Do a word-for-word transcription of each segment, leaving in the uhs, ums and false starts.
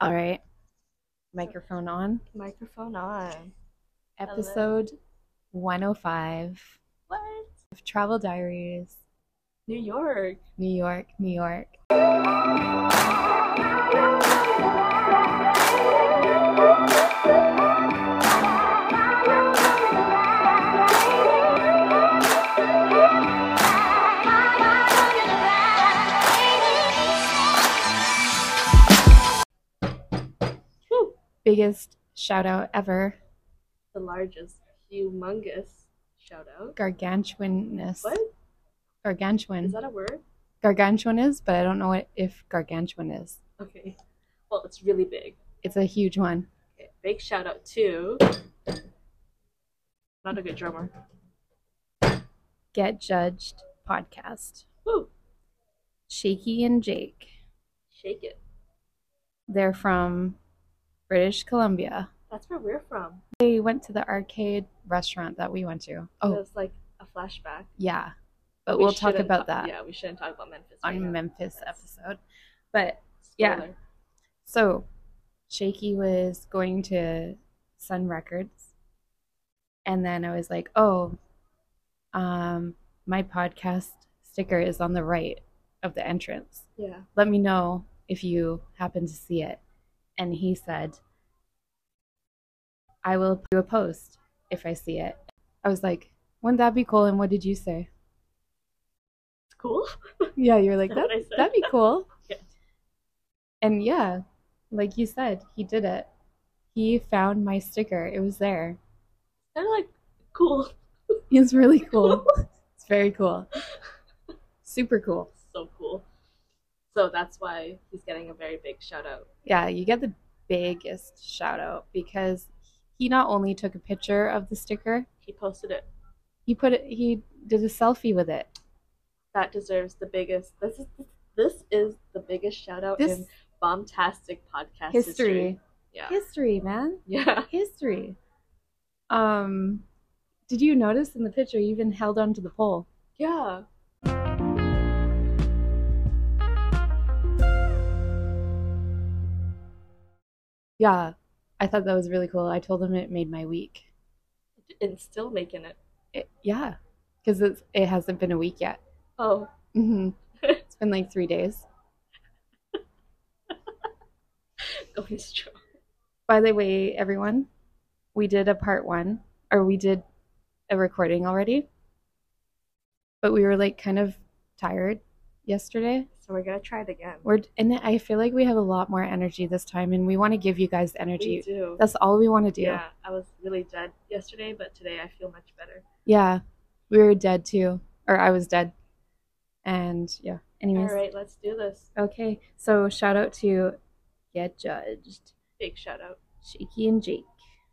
All right. Microphone on. Microphone on. Episode one oh five What? of Travel Diaries. New York. New York, New York. Whew. Biggest shout out ever. The largest, humongous shout out. Gargantuanness. What? Gargantuan. Is that a word? Gargantuan is, but I don't know what if gargantuan is. Okay. Well, it's really big. It's a huge one. Okay. Big shout out to. Not a good drummer. Get Judged podcast. Woo. Shaky and Jake. Shake it. They're from British Columbia. That's where we're from. They went to the arcade restaurant that we went to. It Oh, was like a flashback. yeah. But We we'll talk shouldn't about talk- that Yeah, we shouldn't talk about Memphis right on now. Memphis That's episode. But yeah. spoiler. So Shaky was going to Sun Records. And then I was like, oh, um, my podcast sticker is on the right of the entrance. Yeah. Let me know if you happen to see it. And he said, I will do a post if I see it. I was like, wouldn't that be cool? And what did you say? It's cool. Yeah, you're like, Is that that, what I said? that'd be cool. Yeah. And yeah, like you said, he did it. He found my sticker. It was there. Kind of like cool. It's really cool. It's very cool. Super cool. So cool. So that's why he's getting a very big shout out. Yeah, you get the biggest shout out because he not only took a picture of the sticker, He posted it. he put it, he did a selfie with it. That deserves the biggest. This is this is the biggest shout out This in Bombtastic podcast history. history. Yeah. History, man. Yeah. History. Um, did you notice in the picture he even held onto the pole? Yeah. Yeah, I thought that was really cool. I told him it made my week. And still making it. It, yeah, because it's it hasn't been a week yet. Oh. hmm It's been like three days. Going strong. By the way, everyone, we did a part one, or we did a recording already, but we were like kind of tired yesterday. So we're gonna try it again. We're and I feel like we have a lot more energy this time, and we want to give you guys energy. We do. That's all we want to do. Yeah. I was really dead yesterday, but today I feel much better. Yeah, we were dead too, or I was dead, and yeah. Anyways, All right, let's do this. okay. So shout out to Get Judged, Big shout out. Shaky and Jake.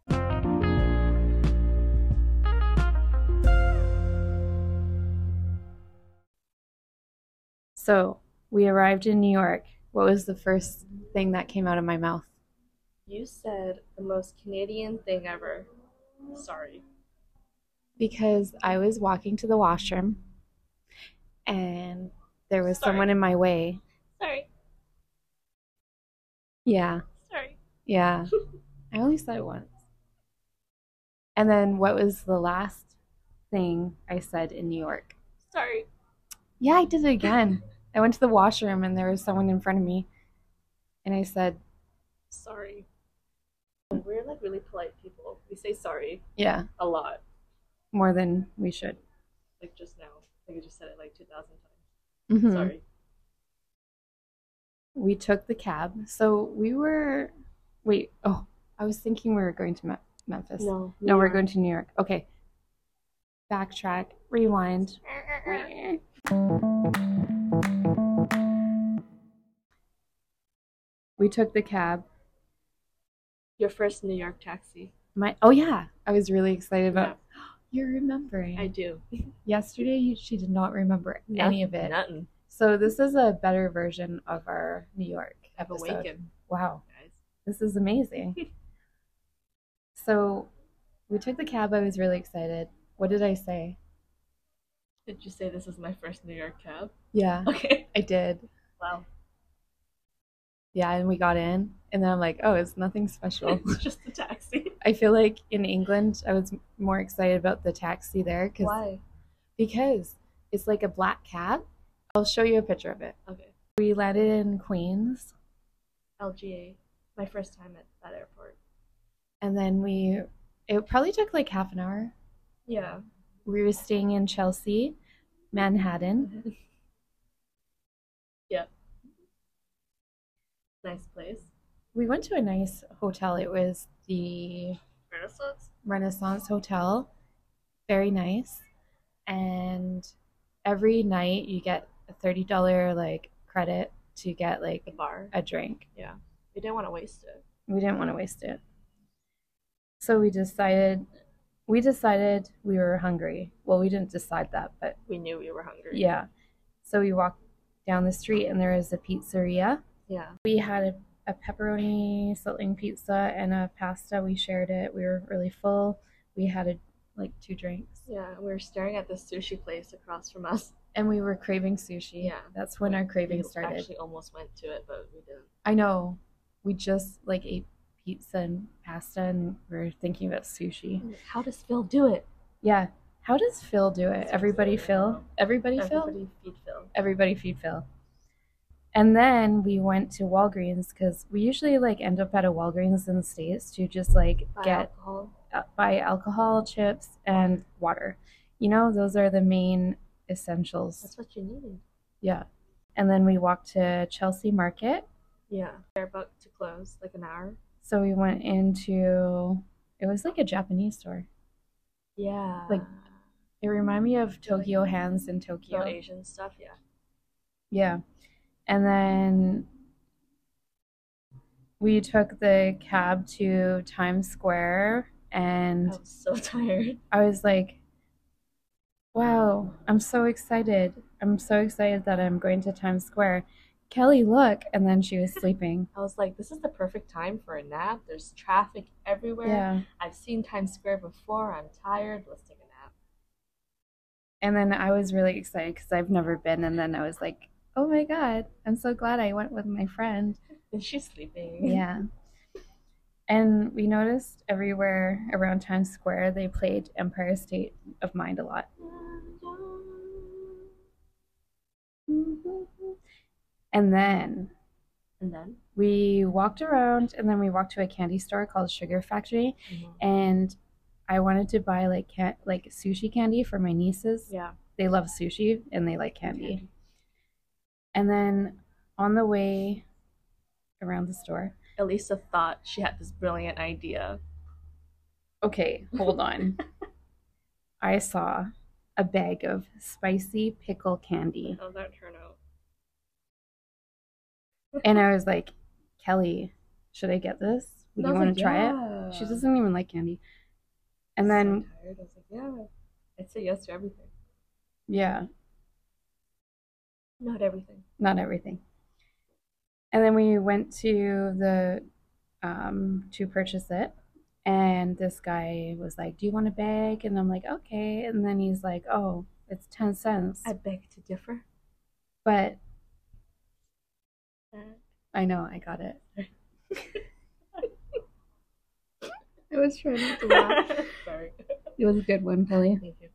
So we arrived in New York. What was the first thing that came out of my mouth? You said the most Canadian thing ever. Sorry. Because I was walking to the washroom and there was Sorry. someone in my way. Sorry. Yeah, Sorry. yeah. I only said it once. And then what was the last thing I said in New York? Sorry. Yeah, I did it again. I went to the washroom and there was someone in front of me. And I said, Sorry. We're like really polite people. We say sorry yeah, a lot. more than we should. Like just now. I think I just said it like two thousand times. Mhm. Sorry. We took the cab. So we were, wait, oh, I was thinking we were going to Me- Memphis. No. No, we're going to New York. Okay. Backtrack, rewind. We took the cab. Your first New York taxi. My oh yeah, I was really excited about. You're remembering. I do. Yesterday, you, she did not remember any of it. Nothing. So this is a better version of our New York I've episode. awakened, Wow, guys. this is amazing. So we took the cab. I was really excited. What did I say? Did you say this is my first New York cab? Yeah, Okay. I did. Wow. Yeah, and we got in, And then I'm like, oh, it's nothing special. It's just a taxi. I feel like in England, I was more excited about the taxi there because Why? because it's like a black cab. I'll show you a picture of it. Okay. We landed in Queens, L G A. My first time at that airport. and then we it probably took like half an hour. Yeah. We were staying in Chelsea, Manhattan. Yeah. Nice place. We went to a nice hotel. It was the Renaissance? Renaissance Hotel. Very nice. And every night you get a thirty dollars like credit to get like The bar. a drink. Yeah. We didn't want to waste it. We didn't want to waste it. So we decided we decided we were hungry. Well, we didn't decide that, but We knew we were hungry. yeah. So we walked down the street and there was a pizzeria. Yeah. We had a, a pepperoni something pizza and a pasta. We shared it. We were really full. We had a, like two drinks. Yeah. We were staring at this sushi place across from us. And we were craving sushi. Yeah. That's when our craving We started. actually almost went to it, but we didn't. I know. We just like ate pizza and pasta and we were thinking about sushi. How does Phil do it? Yeah. How does Phil do it? Everybody Phil? Everybody Phil? Everybody feed Phil. Everybody feed Phil. And then we went to Walgreens because we usually like end up at a Walgreens in the States to just like Buy get alcohol. uh, buy alcohol, chips, and water. You know, those are the main essentials. That's what you needed. Yeah. And then we walked to Chelsea Market. Yeah. They're about to close, like an hour. So we went into, it was like a Japanese store. Yeah. Like, It reminded me of Tokyo Hands in Tokyo. no Asian stuff. Yeah. Yeah. And then we took the cab to Times Square and I was so tired. I was like, wow, I'm so excited. I'm so excited that I'm going to Times Square. Kelly, look. And then she was sleeping. I was like, this is the perfect time for a nap. There's traffic everywhere. Yeah. I've seen Times Square before. I'm tired. Let's take a nap. And then I was really excited because I've never been. And then I was like, oh my God, I'm so glad I went with my friend. And she's sleeping. Yeah. And we noticed everywhere around Times Square, they played Empire State of Mind a lot. And then And then? we walked around and then we walked to a candy store called Sugar Factory. Mhm. And I wanted to buy like can- like sushi candy for my nieces. Yeah. They love sushi and they like candy. And then on the way around the store, Elisa thought she had this brilliant idea. okay, hold on. I saw a bag of spicy pickle candy. How'd that turn out? And I was like, Kelly, should I get this? Would you And I was want like, to try yeah. it? She doesn't even like candy. And So then, tired. I was like, yeah. I'd say yes to everything. yeah, Not everything. not everything. And then we went to the, um, to purchase it. And this guy was like, do you want a bag? And I'm like, okay. And then he's like, oh, it's ten cents. I beg to differ. But I know, I got it. I was trying not to laugh. Sorry. It was a good one, Kelly. Thank you.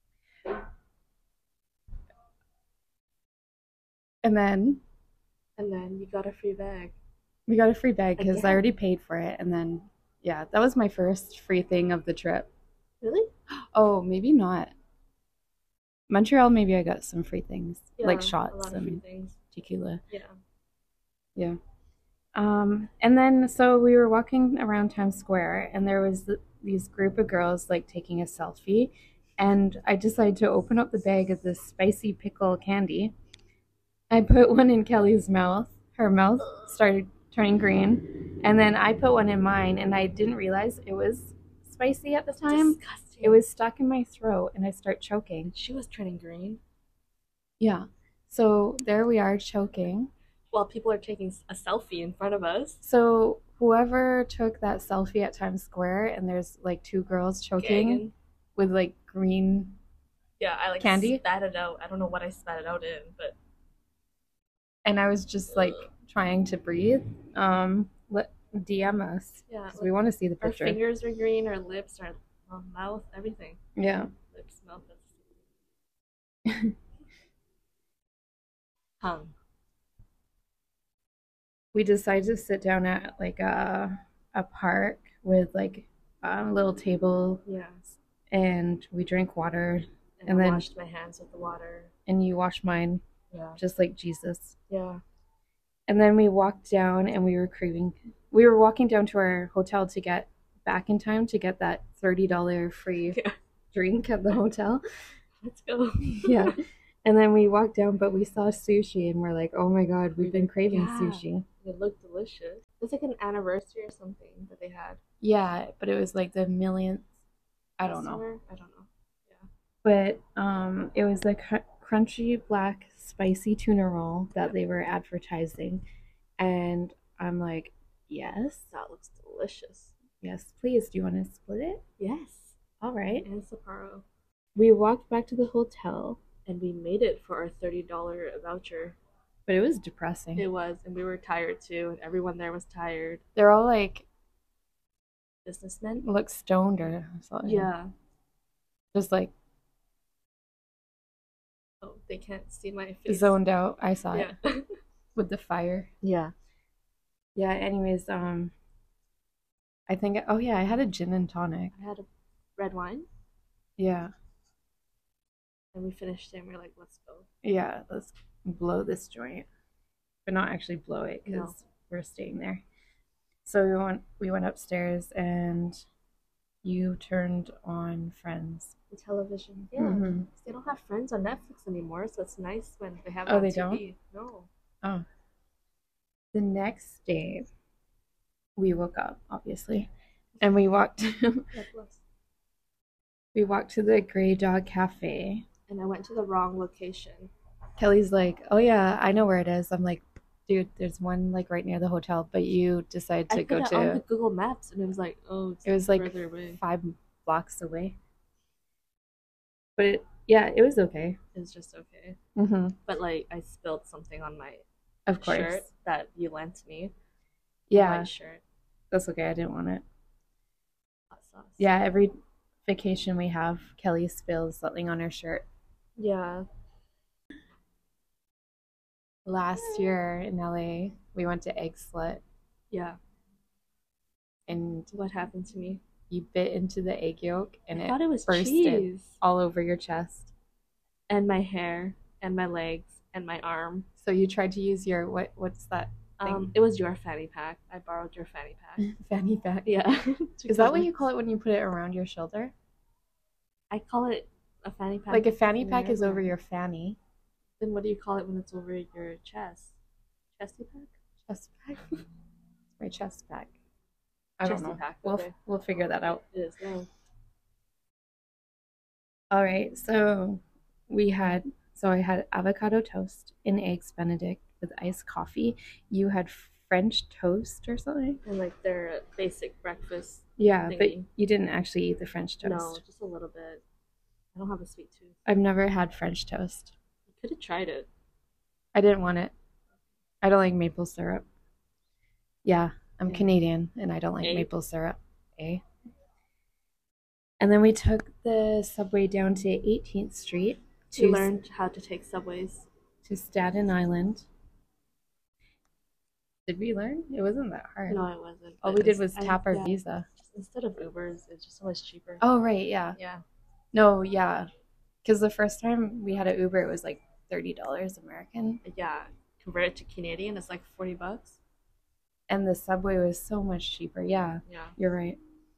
And then And then you got a free bag. we got a free bag because I Again? already paid for it. And then, yeah, that was my first free thing of the trip. Really? Oh, maybe not. Montreal, maybe I got some free things, like Yeah, shots A lot of free and things. tequila. Yeah. Yeah. Um, and then, so we were walking around Times Square, and there was th- these group of girls like taking a selfie. And I decided to open up the bag of this spicy pickle candy. I put one in Kelly's mouth. Her mouth started turning green. And then I put one in mine, and I didn't realize it was spicy at the time. Disgusting. It was stuck in my throat, and I start choking. She was turning green. Yeah. So there we are choking. While people are taking a selfie in front of us. So whoever took that selfie at Times Square, and there's like two girls choking Gagging. with like green, Yeah, I like Candy? spat it out. I don't know what I spat it out in, but and I was just like trying to breathe. Um, let D M us Yeah, because like, we want to see the our picture. fingers are green, our lips, our well, mouth, everything. Yeah. Lips, mouth, that's tongue. We decided to sit down at like a a park with like a little table, Yeah. and we drank water, And, and I then washed my hands with the water. and you washed mine, Yeah. just like Jesus. Yeah. And then we walked down, and we were craving. We were walking down to our hotel to get back in time to get that thirty dollar free Yeah. drink at the hotel. Let's go. Yeah. And then we walked down, but we saw sushi, and we're like, oh my god, we've been craving Yeah. sushi. It looked delicious. It was like an anniversary or something that they had. Yeah, but it was like the millionth. I don't know. Customer? I don't know. Yeah. But um, it was the cr- crunchy black spicy tuna roll that they were advertising, and I'm like, yes, That looks delicious. yes, please. Do you want to split it? Yes. All right. And Sapporo. We walked back to the hotel, And we made it for our thirty dollar voucher. but it was depressing. It was, and we were tired too, and everyone there was tired. They're all like Businessmen? look stoned or something. Yeah. Just like Oh, they can't see my face. zoned out. I saw Yeah. it with the fire. Yeah. Yeah. Anyways, um, I think oh yeah, I had a gin and tonic. I had a red wine, Yeah. and we finished it, and we were like, let's go. Yeah. Let's blow this joint, but not actually blow it because No. we're staying there. So we went we went upstairs, and you turned on Friends. The television. Yeah. Mhm. They don't have Friends on Netflix anymore, so it's nice when they have it Oh, on they T V. don't? No. Oh. The next day, we woke up, obviously, and we walked God bless. we walked to the Grey Dog Cafe. And I went to the wrong location. Kelly's like, "Oh yeah, I know where it is." I'm like, "Dude, there's one like right near the hotel," but you decide to I go put it on the to. Google Maps, and it was like, oh, it's It was like further away. five blocks away. But it, yeah, it was okay. It was just okay. Mm-hmm. But like, I spilled something on my Of course. shirt that you lent me. Yeah, My shirt. that's okay. I didn't want it. Hot sauce. Yeah, every vacation we have, Kelly spills something on her shirt. Yeah. Last year in L A, we went to Egg Slut, Yeah. and What happened to me? you bit into the egg yolk, and I it thought it was bursted cheese. all over your chest. And my hair, and my legs, and my arm. So you tried to use your what? What's that thing? Um, it was your fanny pack. I borrowed your fanny pack. Fanny pack. Yeah. Is that what you call it when you put it around your shoulder? I call it a fanny pack. Like a fanny in pack is over America. your fanny. Then what do you call it when it's over your chest? Chesty pack? Chest pack. It's my chest pack. I don't Chesty know. pack, We'll okay. we'll figure that out. It is now. All right. So we had so I had avocado toast and eggs Benedict with iced coffee. You had French toast or something. And like their basic breakfast. Yeah, but Thingy. you didn't actually eat the French toast. No, just a little bit. I don't have a sweet tooth. I've never had French toast. You could have tried it. I didn't want it. I don't like maple syrup. Yeah, I'm Yeah. Canadian and I don't like Eh? maple syrup. Eh? And then we took the subway down to eighteenth Street We to learned how to take subways. to Staten Island. Did we learn? It wasn't that hard. No, it wasn't. All but we did it's- was I- tap our yeah, visa. just instead of Ubers, it's just so much cheaper. Oh, right, yeah. Yeah. No, yeah. Because the first time we had an Uber, it was like thirty dollars American. Yeah. Convert it to Canadian, it's like forty bucks. And the subway was so much cheaper. Yeah, Yeah. you're right.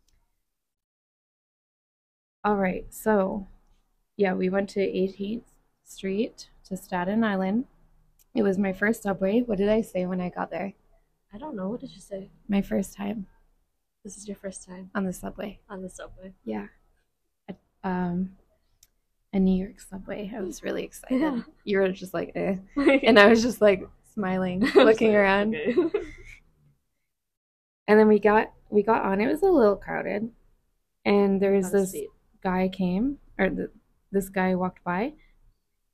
All right, so yeah, we went to eighteenth Street to Staten Island. It was my first subway. What did I say when I got there? I don't know. What did you say? My first time This is your first time on the subway. on the subway. Yeah. A, um, a New York subway. I was really excited. Yeah. You were just like, eh. And I was just like smiling, looking around. Okay. And then we got we got on. It was a little crowded, and there was Have a this seat. guy came, or the, this guy walked by,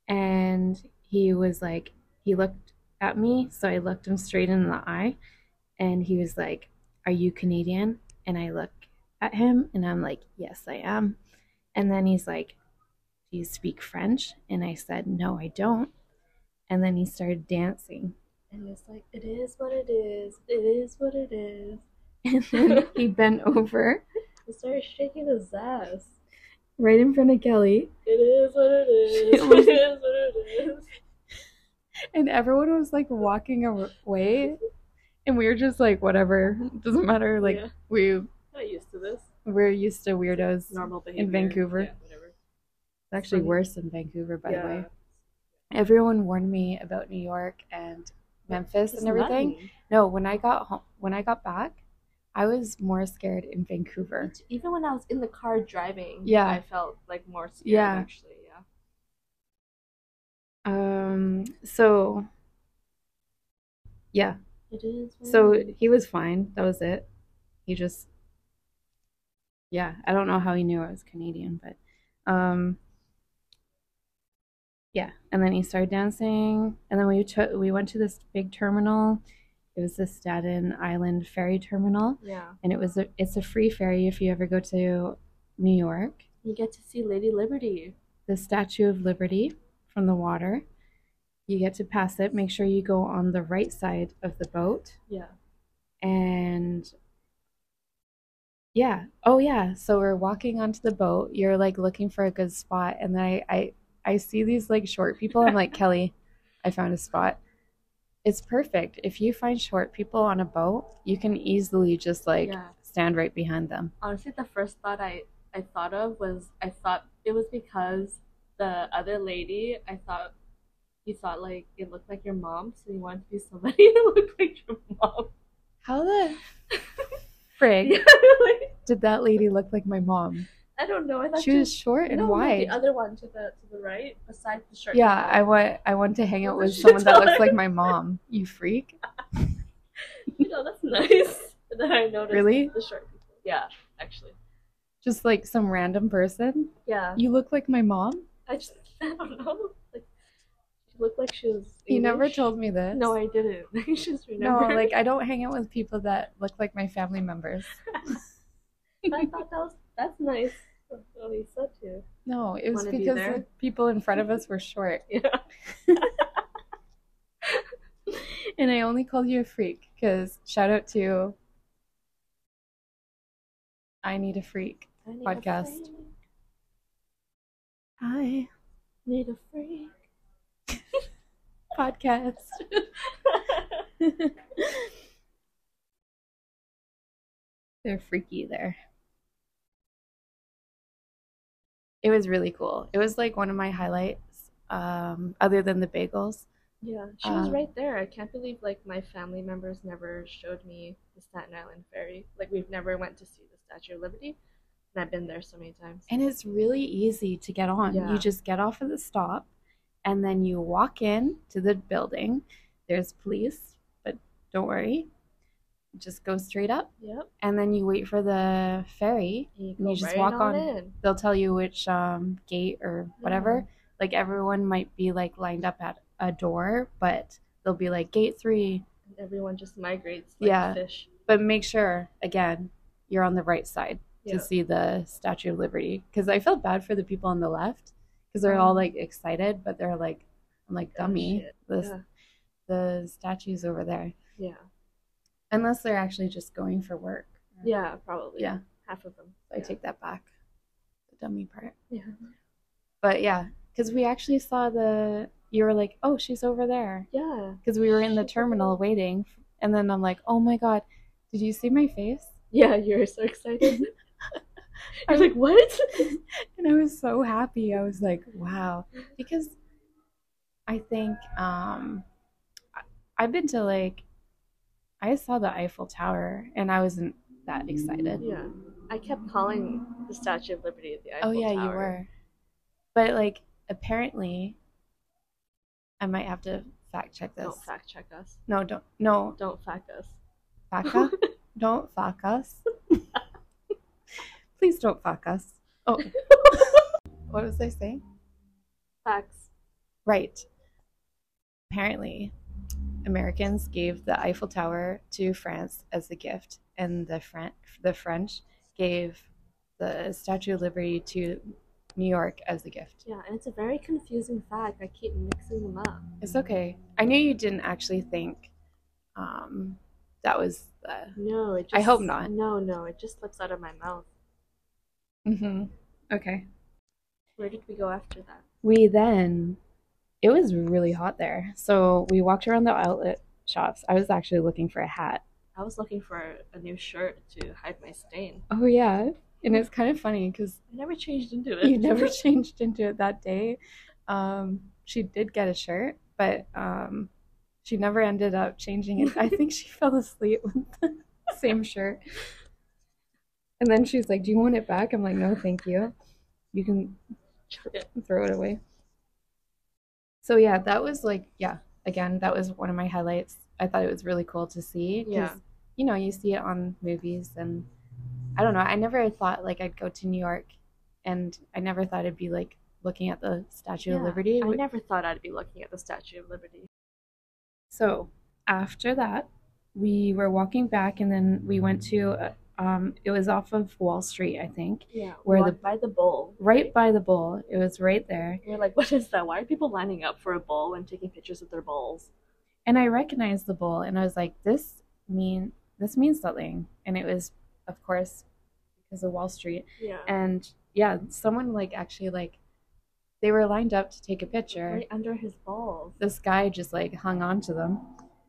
and he was like, he looked at me, so I looked him straight in the eye, And he was like, "Are you Canadian?" And I look at him and I'm like, "Yes, I am." And then he's like, "Do you speak French?" And I said, "No, I don't." And then he started dancing. And it's like, it is what it is. It is what it is. And then he bent over. He started shaking his ass. Right in front of Kelly. It is what it is. It was- It is what it is. And everyone was like walking away. And we were just like, whatever. It doesn't matter. Like, Yeah. we, I'm not used to this. we're used to weirdos. Normal behavior. In Vancouver. Yeah, whatever. It's actually Funny. worse in Vancouver, by Yeah. the way. Everyone warned me about New York and Memphis It's and everything. nothing. No, when I got home, when I got back, I was more scared in Vancouver. Even when I was in the car driving, Yeah. I felt like more scared. Yeah. Actually, yeah. Um. So. Yeah. It is. What So it is. he was fine. That was it. He just. Yeah, I don't know how he knew I was Canadian, but, um. Yeah, and then he started dancing, and then we took we went to this big terminal. It was the Staten Island ferry terminal, Yeah. and it was a, it's a free ferry if you ever go to New York. You get to see Lady Liberty. The Statue of Liberty from the water. You get to pass it. Make sure you go on the right side of the boat. Yeah. And yeah. Oh yeah. So we're walking onto the boat. You're like looking for a good spot, and then I I, I see these like short people. I'm like, Kelly, I found a spot. It's perfect. If you find short people on a boat, you can easily just like Yeah. stand right behind them. Honestly, the first thought I, I thought of was I thought it was because the other lady, I thought you thought like it looked like your mom, so you wanted to be somebody who looked like your mom. How the frig Yeah, like, did that lady look like my mom? I don't know. I thought She was short and no, no, wide. the other one to the to the right, besides the short. Yeah, people. I want I want to hang out What with was she someone that looks telling? like my mom. You freak. You know, that's nice. And then I noticed Really? the short people. Yeah, actually. Just like some random person. Yeah. You look like my mom? I just I don't know. Like she looked like she was. You never English. told me this. No, I didn't. I just No, remember. like I don't hang out with people that look like my family members. I thought that was that's nice. That's what he said too. No, it was Wanna be because there? the people in front of us were short. Yeah. And I only called you a freak because shout out to I Need a Freak I need podcast. A freak. I Need a freak. podcast. They're freaky there. It was really cool. It was like one of my highlights, um, other than the bagels. Yeah, she was Um, right there. I can't believe like my family members never showed me the Staten Island ferry. Like we've never went to see the Statue of Liberty, and I've been there so many times. And it's really easy to get on. Yeah. You just get off at the stop and then you walk in to the building. There's police, but don't worry. Just go straight up Yep. and then you wait for the ferry. And you, And go you just right walk on, on. in. They'll tell you which um, gate or whatever. Like everyone might be like lined up at a door, but they'll be like gate three. And everyone just migrates like Yeah. fish. But make sure, again, you're on the right side Yeah. to see the Statue of Liberty. Because I felt bad for the people on the left because they're all Um, like excited, but they're like, I'm like, Oh, dummy. shit. The, Yeah. the statue's over there. Yeah. Unless they're actually just going for work. Yeah, probably. Yeah. Half of them. I Yeah. take that back. The dummy part. Yeah. But yeah, because we actually saw the, you were like, oh, she's over there. Yeah. Because we were in the She's over terminal there. waiting. And then I'm like, oh my God, did you see my face? Yeah, you're so excited. I You're like, what? And I was so happy. I was like, wow. Because I think um, I- I've been to like, I saw the Eiffel Tower and I wasn't that excited. Yeah. I kept calling the Statue of Liberty the Eiffel Oh, yeah, Tower. you were. But like, apparently, I might have to fact check this. Don't fact check us. No, don't. No, Don't fact us. Faca? Don't fuck us. Please don't fuck us. Oh, what was I saying? Facts. Right. Apparently, Americans gave the Eiffel Tower to France as a gift, and the Fran- the French gave the Statue of Liberty to New York as a gift. Yeah, and it's a very confusing fact. I keep mixing them up. It's okay. I knew you didn't actually think um, that was the. No, it just. I hope not. No, no, it just slips out of my mouth. Mm-hmm. Okay. Where did we go after that? We then. It was really hot there, so we walked around the outlet shops. I was actually looking for a hat. I was looking for a new shirt to hide my stain. Oh yeah, and it's kind of funny because I never changed into it. you never changed into it that day. Um, she did get a shirt, but um, she never ended up changing it. I think she fell asleep with the same shirt. And then she's like, "Do you want it back?" I'm like, "No, thank you. You can throw it away." So yeah, that was like, yeah, again, that was one of my highlights. I thought it was really cool to see because, Yeah. you know, you see it on movies, and I don't know, I never thought like I'd go to New York, and I never thought it'd be like looking at the Statue of Yeah, Liberty. I never thought I'd be looking at the Statue of Liberty. So after that, we were walking back, and then we went to, uh, um, it was off of Wall Street, I think, Yeah, Where we the- walked by the bowl. right by the bowl. It was right there. We're like, what is that? Why are people lining up for a bowl and taking pictures of their bowls? And I recognized the bowl, and I was like, this mean this means something. And it was, of course, because of Wall Street. Yeah. And yeah, someone like actually like they were lined up to take a picture. Right under his balls. This guy just like hung on to them.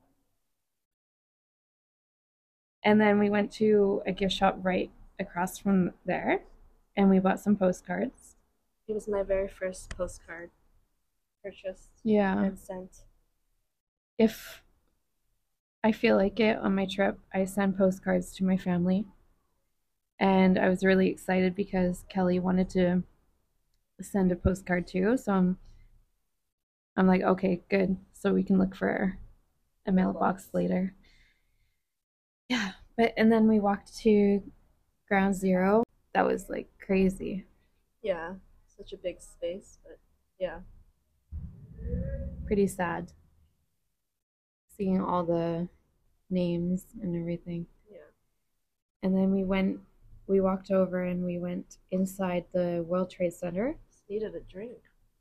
And then we went to a gift shop right across from there, and we bought some postcards. It was my very first postcard purchased Yeah. and sent. If I feel like it on my trip, I send postcards to my family. And I was really excited because Kelly wanted to send a postcard too. So I'm I'm like, okay, good. So we can look for a mailbox later. Yeah. But and then we walked to Ground Zero. That was like crazy. Yeah, such a big space, but yeah. Pretty sad. Seeing all the names and everything. Yeah. And then we went we walked over and we went inside the World Trade Center. Just needed a drink.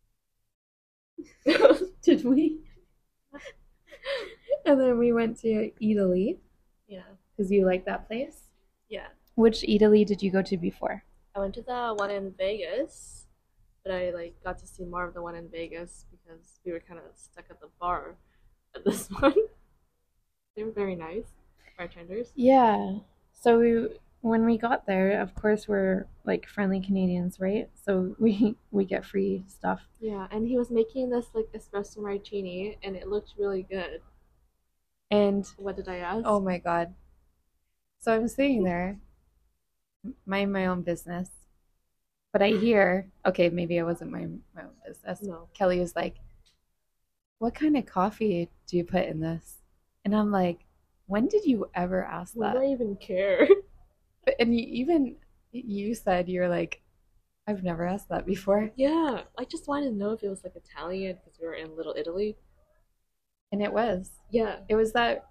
Did we? And then we went to Italy Yeah. because you like that place. Yeah. Which Italy did you go to before? I went to the one in Vegas, but I like got to see more of the one in Vegas because we were kind of stuck at the bar at this one. They were very nice bartenders. Yeah. So we when we got there, of course we're like friendly Canadians, right? So we we get free stuff. Yeah, and he was making this like espresso martini, and it looked really good. And What did I ask? oh my God. So I'm sitting there, minding my own business. But I hear, okay, maybe it wasn't my, my own business. No. Kelly was like, "What kind of coffee do you put in this?" And I'm like, when did you ever ask Why that? do I even care? But, and you, even you said you were like, I've never asked that before. Yeah, I just wanted to know if it was like Italian because we were in Little Italy. And it was. Yeah. It was that.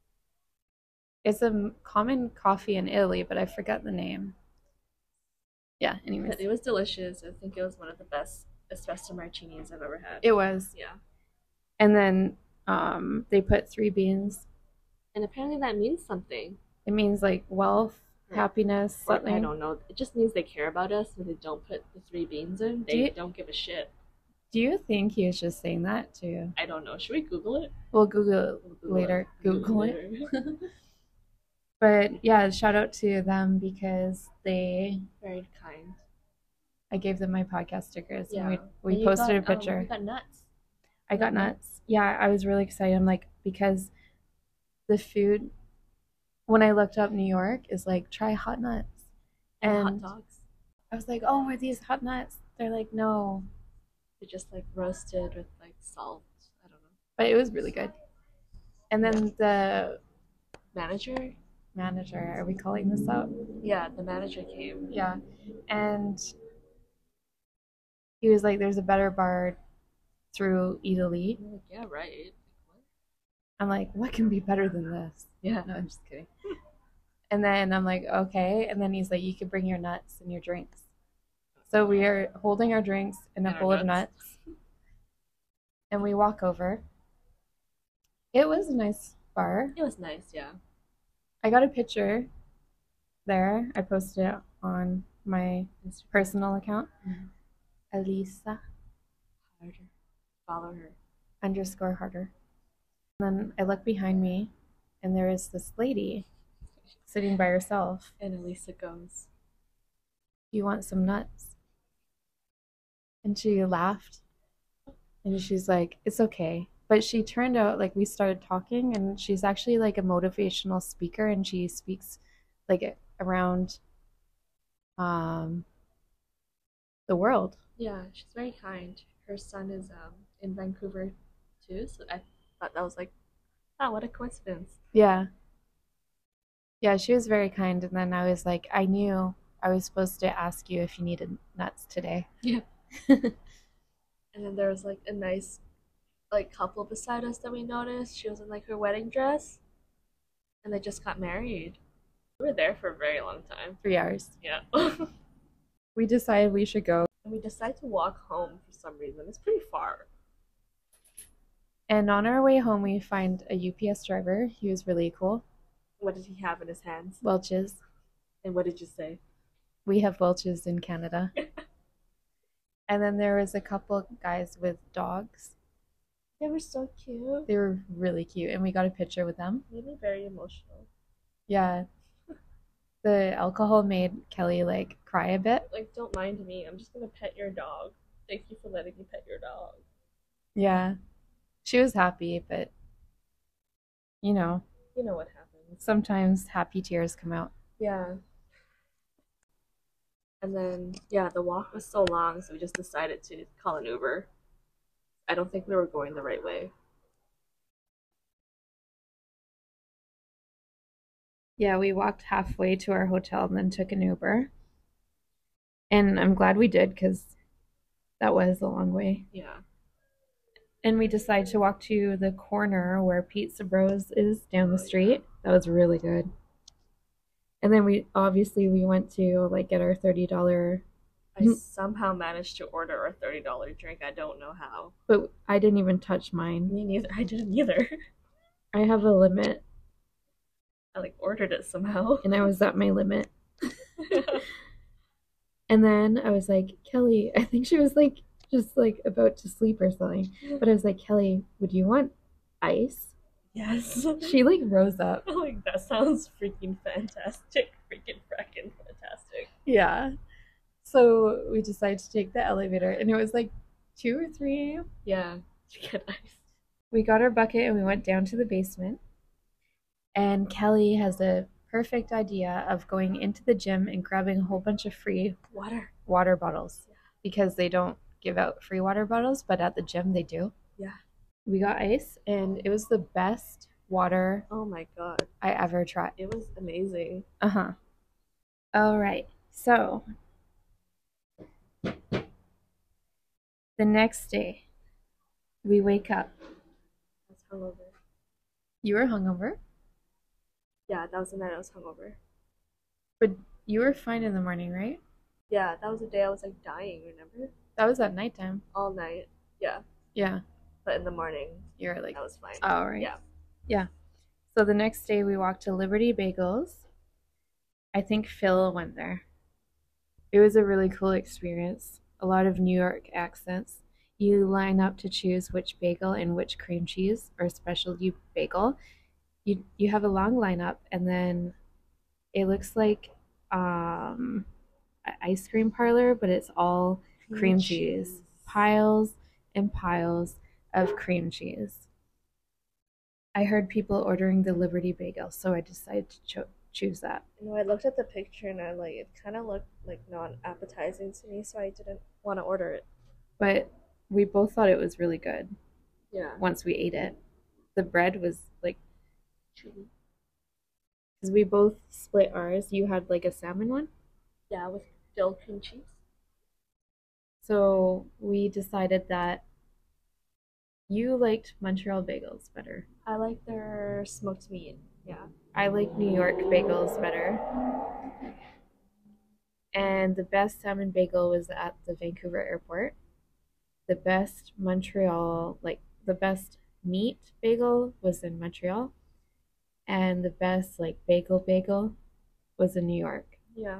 It's a m- common coffee in Italy, but I forgot the name. Yeah, anyways. But it was delicious. I think it was one of the best espresso martinis I've ever had. It was. Yeah. And then um, they put three beans. And apparently that means something. It means like wealth, Yeah. happiness, Or, something. I don't know. It just means they care about us when they don't put the three beans in. They Do you- don't give a shit. Do you think he was just saying that to? I don't know. Should we Google it? We'll Google it We'll Google later. it. Google it. later. But yeah, shout out to them because they. Very kind. I gave them my podcast stickers. Yeah. And we we And you posted got, a picture. Um, you got nuts. I got nuts. Yeah, I was really excited. I'm like, because the food, when I looked up New York, is like, try hot nuts. And hot And dogs. I was like, oh, are these hot nuts? They're like, no. They're just like roasted with like salt. I don't know. But it was really good. And then the Manager? manager, are we calling this out? Yeah, the manager came. Yeah. And he was like, there's a better bar through Italy. I'm like, yeah, right. Like, what? I'm like, what can be better than this? Yeah. No, I'm just kidding. And then I'm like, okay. And then he's like, you can bring your nuts and your drinks. So we are holding our drinks and a And our bowl of nuts. nuts, and we walk over. It was a nice bar. It was nice, yeah. I got a picture there. I posted it on my personal account, Mhm. Elisa Harder. Follow her. underscore harder. And then I look behind me, and there is this lady sitting by herself. And Elisa goes, "You want some nuts?" And she laughed, and she's like, "It's okay." But she turned out, like, we started talking, and she's actually like a motivational speaker, and she speaks like around um the world. yeah, she's very kind. Her son is um in Vancouver too, so I thought that was like, oh, what a coincidence. Yeah. Yeah, she was very kind, and then I was like, I knew I was supposed to ask you if you needed nuts today. Yeah. And then there was like a nice like couple beside us that we noticed. She was in like her wedding dress, and they just got married. We were there for a very long time. Three hours. Yeah. And We decided we should go. we decided to walk home for some reason. It's pretty far. And on our way home, we find a U P S driver. He was really cool. What did he have in his hands? Welch's. And what did you say? We have Welch's in Canada. And then there was a couple guys with dogs. They were so cute. They were really cute, and we got a picture with them. Made me very emotional. Yeah. The alcohol made Kelly like cry a bit. Like, don't mind me. I'm just gonna pet your dog. Thank you for letting me pet your dog. Yeah. She was happy, but you know, You know what happens. sometimes happy tears come out. Yeah. And then, yeah, the walk was so long, so we just decided to call an Uber. I don't think we were going the right way. Yeah, we walked halfway to our hotel and then took an Uber. And I'm glad we did because that was a long way. Yeah. And we decided to walk to the corner where Pizza Bros is down the street. That was really good. And then we obviously we went to like get our thirty dollar, I somehow managed to order a thirty dollar drink. I don't know how. but I didn't even touch mine. Me neither. I didn't either. I have a limit, I like ordered it somehow. and I was at my limit. And then I was like, Kelly, I think she was like just like about to sleep or something. But I was like, Kelly, would you want ice? Yes. She like rose up. Like, that sounds freaking fantastic. Freaking fracking fantastic. Yeah. So we decided to take the elevator, and it was like two or three a m. Yeah. To get ice. We got our bucket and we went down to the basement. And Kelly has a perfect idea of going into the gym and grabbing a whole bunch of free Water. water bottles Yeah. because they don't give out free water bottles, but at the gym they do. Yeah. We got ice, and it was the best water Oh my god. I ever tried. It was amazing. Uh huh. All right. So the next day, we wake up. I was hungover. You were hungover, Yeah, that was the night I was hungover. but you were fine in the morning, right? Yeah, that was the day I was like dying, remember? That was at nighttime. All night. Yeah. Yeah. But in the morning, You were like, that was fine. all right. Yeah. Yeah. So the next day, we walked to Liberty Bagels. I think Phil went there. It was a really cool experience. A lot of New York accents. You line up to choose which bagel and which cream cheese or specialty bagel. You you have a long lineup, and then it looks like um, an ice cream parlor, but it's all cream cheese. Piles and piles of cream cheese. I heard people ordering the Liberty Bagel, so I decided to cho- choose that. You know, I looked at the picture and I like it kind of looked like not appetizing to me, so I didn't want to order it. But we both thought it was really good Yeah. once we ate it. The bread was like chewy. Because we both split ours. You had like a salmon one. Yeah, with filled cream cheese. So we decided that You liked Montreal bagels better. I like their smoked meat. Yeah. I like New York bagels better. And the best salmon bagel was at the Vancouver airport. The best Montreal, like the best meat bagel was in Montreal. And the best like bagel bagel was in New York. Yeah.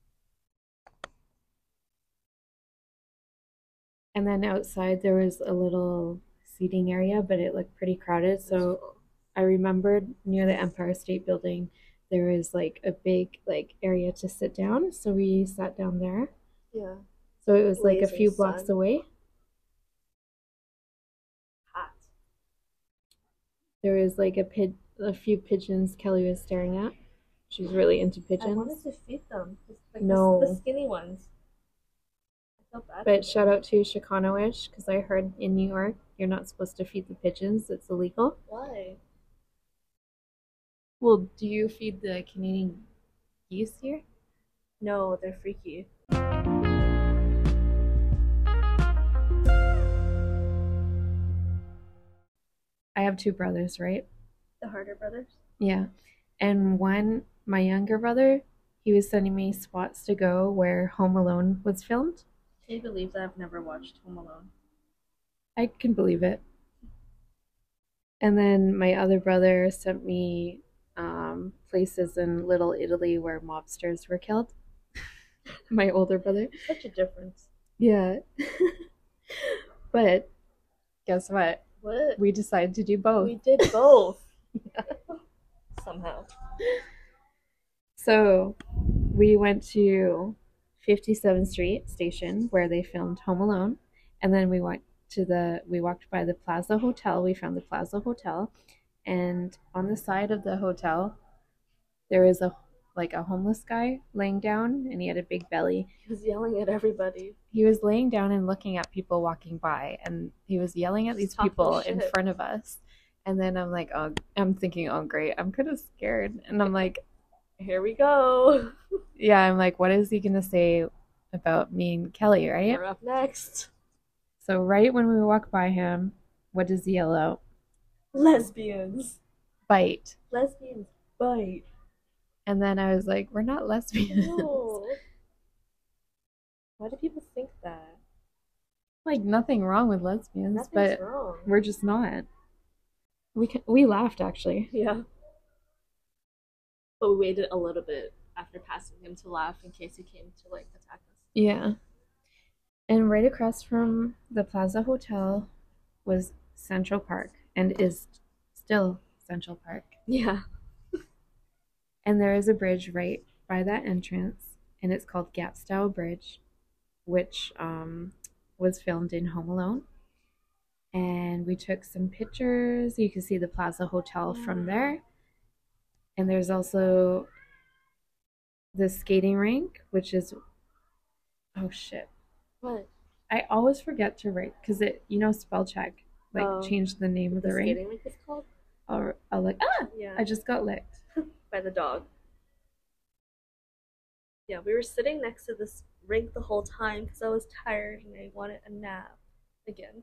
And then outside there was a little seating area, but it looked pretty crowded. So I remembered near the Empire State Building there was like a big like area to sit down. So we sat down there. Yeah. So it was like a Blazing few blocks sun. away. Hot. There was like a pid a few pigeons Kelly was staring at. She's really into I pigeons. wanted to feed them. Just, like, No. The, the skinny ones. I felt bad. But shout out to Chicano-ish, because I heard in New York you're not supposed to feed the pigeons. It's illegal. Why? Well, do you feed the Canadian geese here? No, they're freaky. I have two brothers, right? The Harder brothers? Yeah. And one, my younger brother, he was sending me spots to go where Home Alone was filmed. Can you believe that I've never watched Home Alone? I can believe it. And then my other brother sent me um, places in Little Italy where mobsters were killed. My older brother. Such a difference. Yeah. But guess what? What? We decided to do both. We did both. Somehow. So we went to fifty-seventh Street Station where they filmed Home Alone, and then we went to the we walked by the Plaza Hotel. We found the Plaza Hotel, and on the side of the hotel there was a like a homeless guy laying down, and he had a big belly. He was yelling at everybody. He was laying down and looking at people walking by, and he was yelling at these Just talking people shit. in front of us. And then I'm like, oh, I'm thinking, oh great, I'm kind of scared, and I'm like, Here we go. yeah, I'm like, what is he gonna say about me and Kelly, right? We're up next. So right when we walk by him, what does he yell out? Lesbians. Bite. Lesbians bite. And then I was like, we're not lesbians. No. Why do people think that? Like nothing wrong with lesbians, Nothing's but wrong. we're just not. We can, we laughed actually. Yeah. But we waited a little bit after passing him to laugh in case he came to like attack us. Yeah. And right across from the Plaza Hotel was Central Park, and is still Central Park. Yeah. And there is a bridge right by that entrance, and it's called Gastow Bridge, which um, was filmed in Home Alone. And we took some pictures. You can see the Plaza Hotel from there. And there's also the skating rink, which is, oh shit. What? I always forget to write, because it, you know, spell check, like Oh. changed the name of The the rink. skating rink is called? I'll, I'll like, ah, Yeah. I just got licked. By the dog. Yeah, we were sitting next to this rink the whole time because I was tired and I wanted a nap again.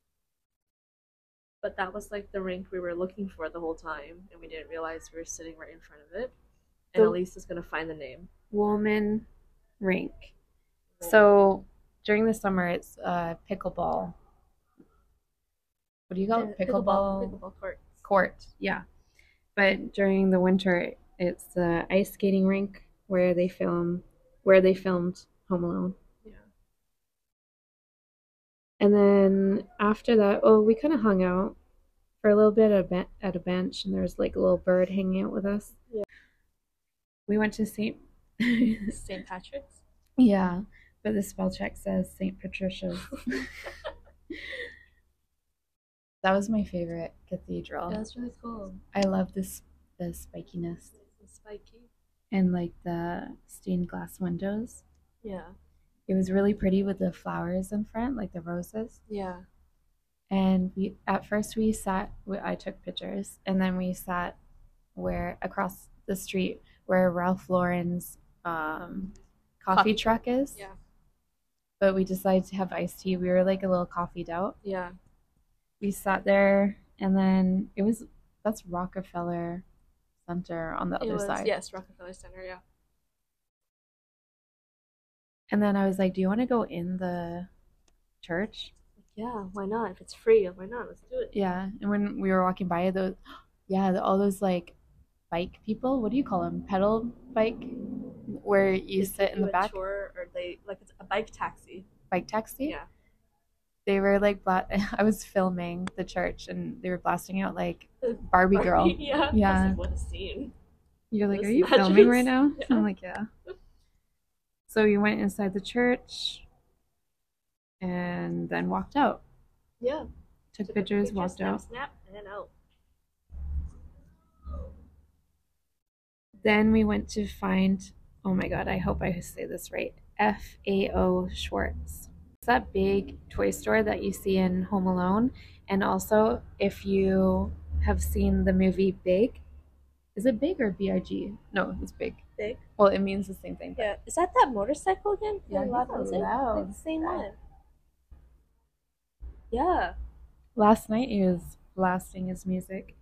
But that was like the rink we were looking for the whole time, and we didn't realize we were sitting right in front of it. And The- Elise is gonna find the name. Woolman Rink. So during the summer, it's uh, pickleball. What do you call it? Yeah, Pickleball, pickleball court. court. Yeah. But during the winter, it's the ice skating rink where they film, where they filmed Home Alone. Yeah. And then after that, oh, we kind of hung out for a little bit at a, ben- at a bench, and there was like a little bird hanging out with us. Yeah. We went to Saint Saint Patrick's. Yeah, but the spell check says Saint Patricia's. That was my favorite cathedral. Yeah, that's really cool. I love this the spikiness It's spiky. and like the stained glass windows. Yeah. It was really pretty with the flowers in front, like the roses. Yeah. And we at first we sat. We, I took pictures, and then we sat where across the street where Ralph Lauren's um, coffee, Coffee. truck is. Yeah. But we decided to have iced tea. We were like a little coffeeed out. Yeah. we sat there, and then it was that's Rockefeller Center on the It other was side. yes, Rockefeller Center. Yeah. And then I was like, "Do you want to go in the church?" Yeah, why not? If it's free, why not? Let's do it. Yeah. And when we were walking by those, yeah, all those like bike people. What do you call them? Pedal bike, where you They sit give in you the a back. tour, or they like it's a bike taxi. Bike taxi. Yeah. They were like, bla- I was filming the church, and they were blasting out like Barbie Girl. yeah. I was Yeah. like, what a scene. You're like, Those are you matches. filming right now? Yeah. I'm like, yeah. So we went inside the church and then walked out. Yeah. Took Took a pictures, picture, walked snap, out. snap, and out. Then we went to find, oh my God, I hope I say this right, F A O Schwartz. It's that big toy store that you see in Home Alone. And also, if you have seen the movie Big, is it Big or B I G? No, it's Big. Big. Well, it means the same thing. Yeah. Is that that motorcycle again? Yeah, loud he's music? loud. It's the same Yeah. one. Yeah. Last night he was blasting his music.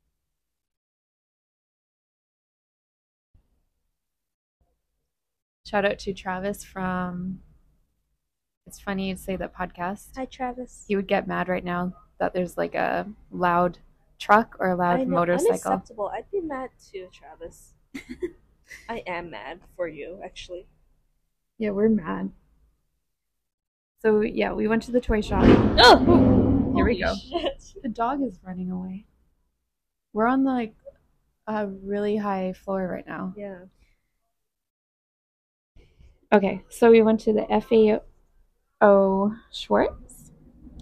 Shout out to Travis from It's Funny You Say That podcast. Hi, Travis. He would get mad right now that there's like a loud truck or a loud I know, motorcycle. Unacceptable. I'd be mad too, Travis. I am mad for you, actually. Yeah, we're mad. So yeah, we went to the toy shop. Oh, Here we go. Shit. The dog is running away. We're on like a really high floor right now. Yeah. Okay, so we went to the F A O Schwartz,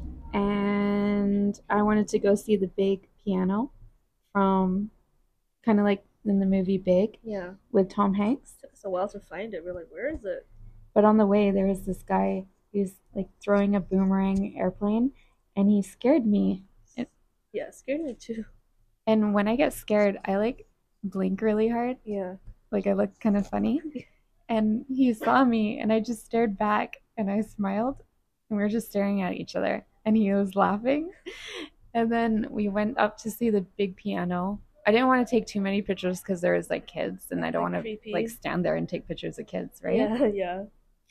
and I wanted to go see the big piano from kind of like in the movie Big Yeah. with Tom Hanks. Took us a while to find it. We're like, where is it? But on the way, there was this guy who's like throwing a boomerang airplane, and he scared me. Yeah, scared me too. And when I get scared, I like blink really hard. Yeah. Like I look kind of funny. And he saw me, and I just stared back, and I smiled, and we were just staring at each other, and he was laughing. And then we went up to see the big piano. I didn't want to take too many pictures because there was like kids, and I don't Like want to creepy. like stand there and take pictures of kids, right? Yeah, yeah.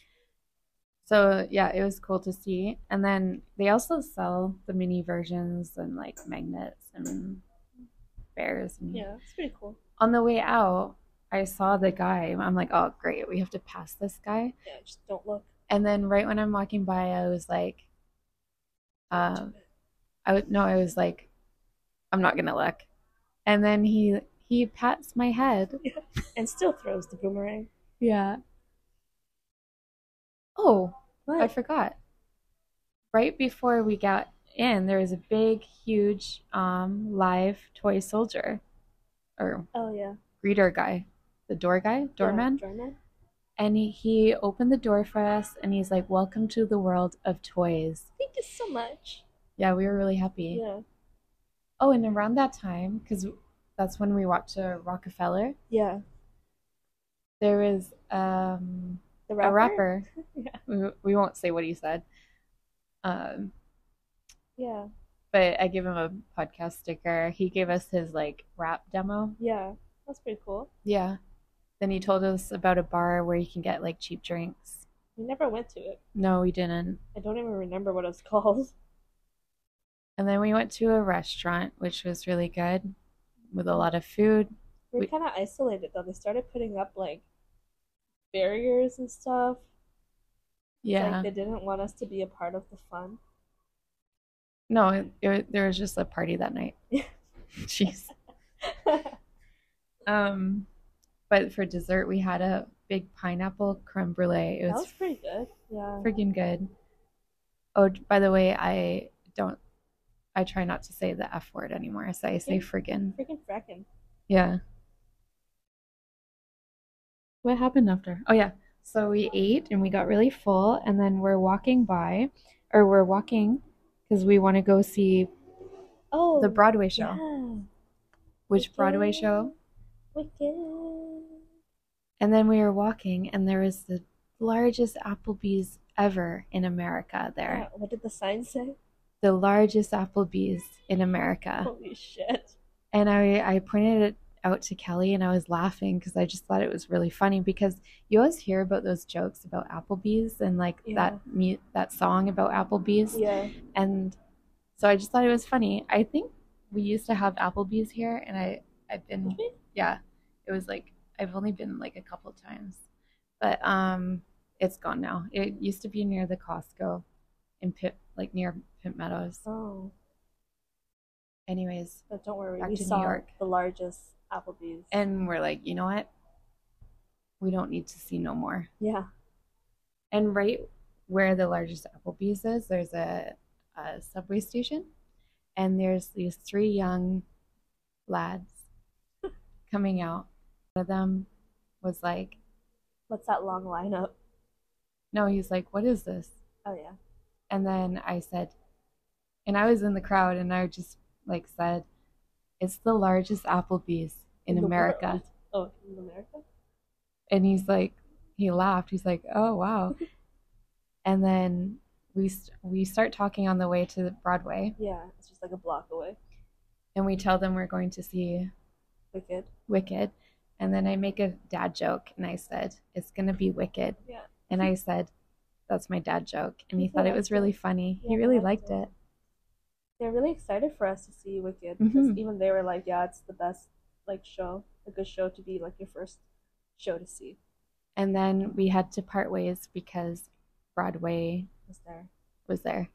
So yeah, it was cool to see. And then they also sell the mini versions and like magnets and bears. And Yeah, it's pretty cool. on the way out, I saw the guy. I'm like, oh great, we have to pass this guy. Yeah, just don't look. And then right when I'm walking by, I was like, um, I would no, I was like, I'm not gonna look. And then he he pats my head. Yeah. And still throws the boomerang. Yeah. Oh, What? I forgot. Right before we got in, there was a big, huge, um, live toy soldier, or Oh, yeah. greeter guy, the door guy, doorman. Yeah, doorman. And he, he opened the door for us, and he's like, "Welcome to the world of toys." Thank you so much. Yeah, we were really happy. Yeah. Oh, and around that time, because that's when we walked to Rockefeller, Yeah. there was um, The a rapper? rapper. Yeah. We, we won't say what he said. Um, Yeah. but I gave him a podcast sticker. He gave us his like rap demo. Yeah. That's pretty cool. Yeah. Then he told us about a bar where you can get like cheap drinks. We never went to it. No, we didn't. I don't even remember what it was called. And then we went to a restaurant, which was really good with a lot of food. We were We- kind of isolated though. They started putting up like barriers and stuff. It's Yeah. like they didn't want us to be a part of the fun. No, it, it, there was just a party that night. Jeez. Um, but for dessert, we had a big pineapple creme brulee. It That was was pretty good. Yeah. freaking good. Oh, by the way, I don't, I try not to say the F word anymore. So I say friggin'. Freaking frackin'. Yeah. What happened after? Oh, yeah. So we ate and we got really full, and then we're walking by, or we're walking because we want to go see Oh. the Broadway show. Yeah. Which Broadway Wicked. show? Wicked. And then we were walking, and there was the largest Applebee's ever in America there. Yeah, what did the sign say? the largest Applebee's in America. Holy shit. And I, I pointed it out to Kelly and I was laughing because I just thought it was really funny because you always hear about those jokes about Applebee's and like Yeah. that mu- that song about Applebee's. Yeah. And so I just thought it was funny. I think we used to have Applebee's here and I, I've been, Did we? yeah, it was like, I've only been like a couple times, but um, it's gone now. It used to be near the Costco in Pitt, like near Pitt Meadows. Oh. Anyways, But don't worry, back we to New saw York. the largest Applebee's. And we're like, you know what? We don't need to see no more. Yeah. And right where the largest Applebee's is, there's a, a subway station, and there's these three young lads coming out. One of them was like, What's that long lineup? no, he's like, what is this? Oh yeah. And then I said, and I was in the crowd, and I just like said, it's the largest Applebee's in, In the America. world. Oh, in America? And he's like, he laughed. He's like, oh, wow. And then we st- we start talking on the way to Broadway, Yeah, it's just like a block away. and we tell them we're going to see Wicked. Wicked. And then I make a dad joke, and I said, it's going to be Wicked. Yeah. And I said, that's my dad joke. And he He thought it liked was really it. funny. Yeah, He he really liked liked it. it. They're really excited for us to see Wicked because Mhm. even they were like, yeah, it's the best like show, a good show to be like your first show to see. And then we had to part ways because Broadway Was there? was there.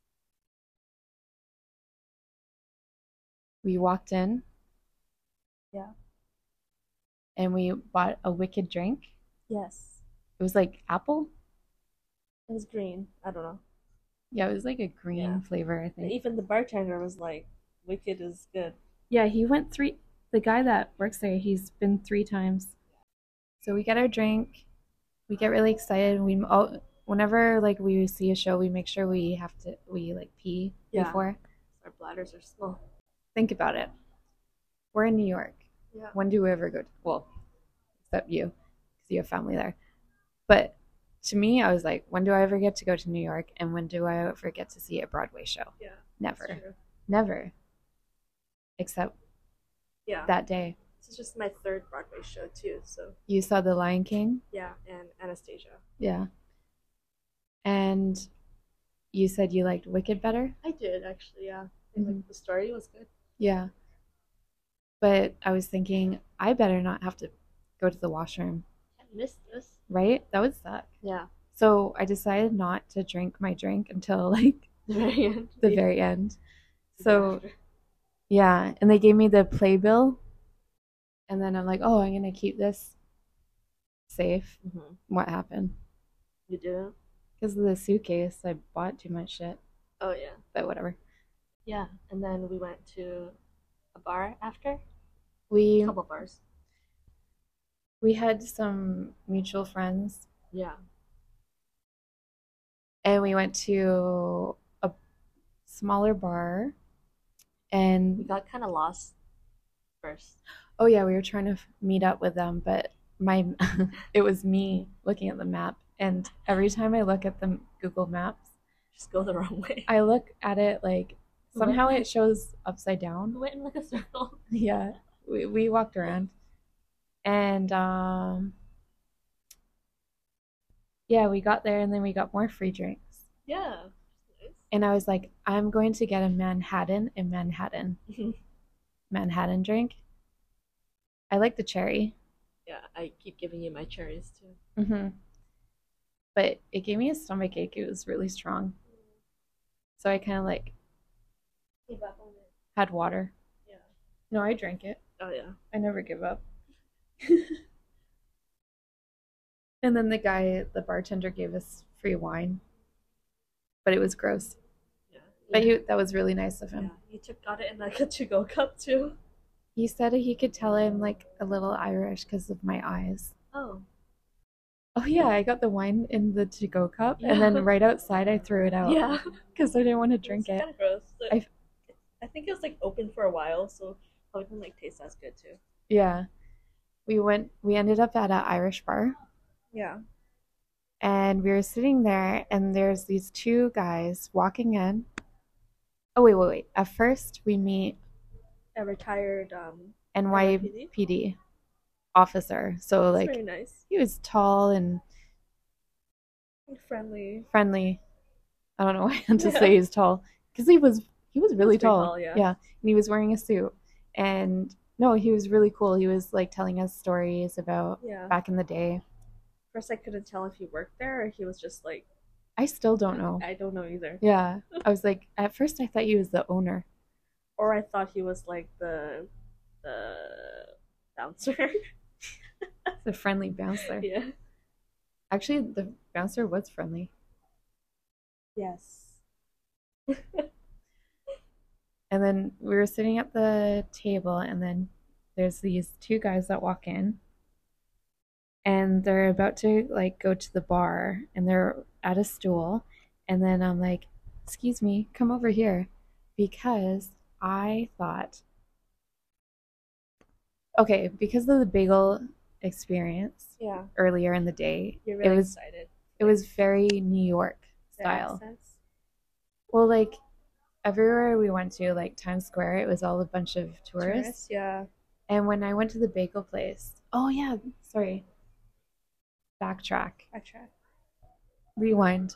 We walked in. Yeah. And we bought a Wicked drink. Yes. It was like apple. It was green. I don't know. Yeah, it was like a green Yeah. flavor, I think. Even the bartender was like, Wicked is good. Yeah, he went three. The guy that works there, he's been three times. So we get our drink. We get really excited. We oh, whenever like we see a show, we make sure we have to we like pee Yeah. before. Our bladders are small. Think about it. We're in New York. Yeah. When do we ever go to, well, except you, because you have family there. But to me, I was like, when do I ever get to go to New York, and when do I ever get to see a Broadway show? Yeah. Never. That's true. Never. Except Yeah. that day. This is just my third Broadway show too, so You saw The Lion King? yeah, and Anastasia. Yeah. And you said you liked Wicked better? I did actually, yeah. I think Mhm. like the story was good. Yeah. But I was thinking, I better not have to go to the washroom, Can't miss this. right? That would suck. Yeah. So I decided not to drink my drink until like The very end. the very end. So yeah, and they gave me the playbill, and then I'm like, oh, I'm gonna keep this safe. Mm-hmm. What happened? You didn't? Because of the suitcase, I bought too much shit. Oh yeah. But whatever. Yeah. And then we went to a bar after. We A couple bars. we had some mutual friends, Yeah. and we went to a smaller bar, We and got kind of lost first. oh yeah, we were trying to f- meet up with them, but my it was me looking at the map, and every time I look at the Google Maps, Just go the wrong way. I look at it like somehow it shows upside We down. went in like a circle. Yeah, we we walked around, and um, yeah, we got there, and then we got more free drinks, Yeah. Nice. and I was like, I'm going to get a Manhattan in Manhattan Manhattan drink. I like the cherry. Yeah, I keep giving you my cherries too. Mm-hmm. But it gave me a stomach ache. It was really strong. So I kind of like Give up on it. had water. Yeah. No, I drank it. Oh yeah. I never give up. And then the guy, the bartender, gave us free wine, but it was gross. Yeah. But yeah. he, that was really nice of him. Yeah. He took got it in like a to-go cup too. He said he could tell I'm like a little Irish because of my eyes. Oh. Oh yeah, I got the wine in the to-go cup, and Yeah. then right outside I threw it out Yeah. because I didn't want to drink It's it. kind of gross. But I- I think it was like open for a while, so probably didn't like taste as good too. Yeah, we went. We ended up at an Irish bar. Yeah. And we were sitting there, and there's these two guys walking in, Oh, wait, wait, wait. At first, we meet A retired um N Y P D N Y P D. officer. So, It's like, very nice. he was tall and Friendly. friendly. I don't know why I had to Yeah. say he's tall because he was he was really He's pretty tall. tall, yeah. Yeah, and he was wearing a suit. And no, he was really cool. He was like telling us stories about Yeah. back in the day. First, I couldn't tell if he worked there or he was just like. I still don't know. I don't know either. Yeah, I was like, at first I thought he was the owner. Or I thought he was like the the bouncer. The friendly bouncer. Yeah. Actually, the bouncer was friendly. Yes. And then we were sitting at the table, and then there's these two guys that walk in, and they're about to like go to the bar, and they're at a stool, and then I'm like, "Excuse me, come over here," because I thought, okay, because of the bagel experience Yeah. earlier in the day, You're it really was excited. it was very New York The style. accents. Well, like everywhere we went to, like Times Square, it was all a bunch of tourists. Tourists, yeah. And when I went to the bagel place, oh yeah, sorry. Backtrack. Backtrack. Rewind.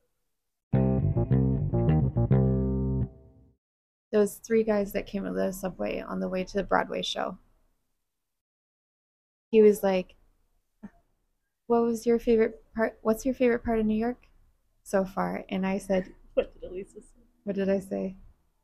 Those three guys that came to the subway on the way to the Broadway show. He was like, "What was your favorite part? What's your favorite part of New York so far?" And I said, What did Elisa say? "What did I say?"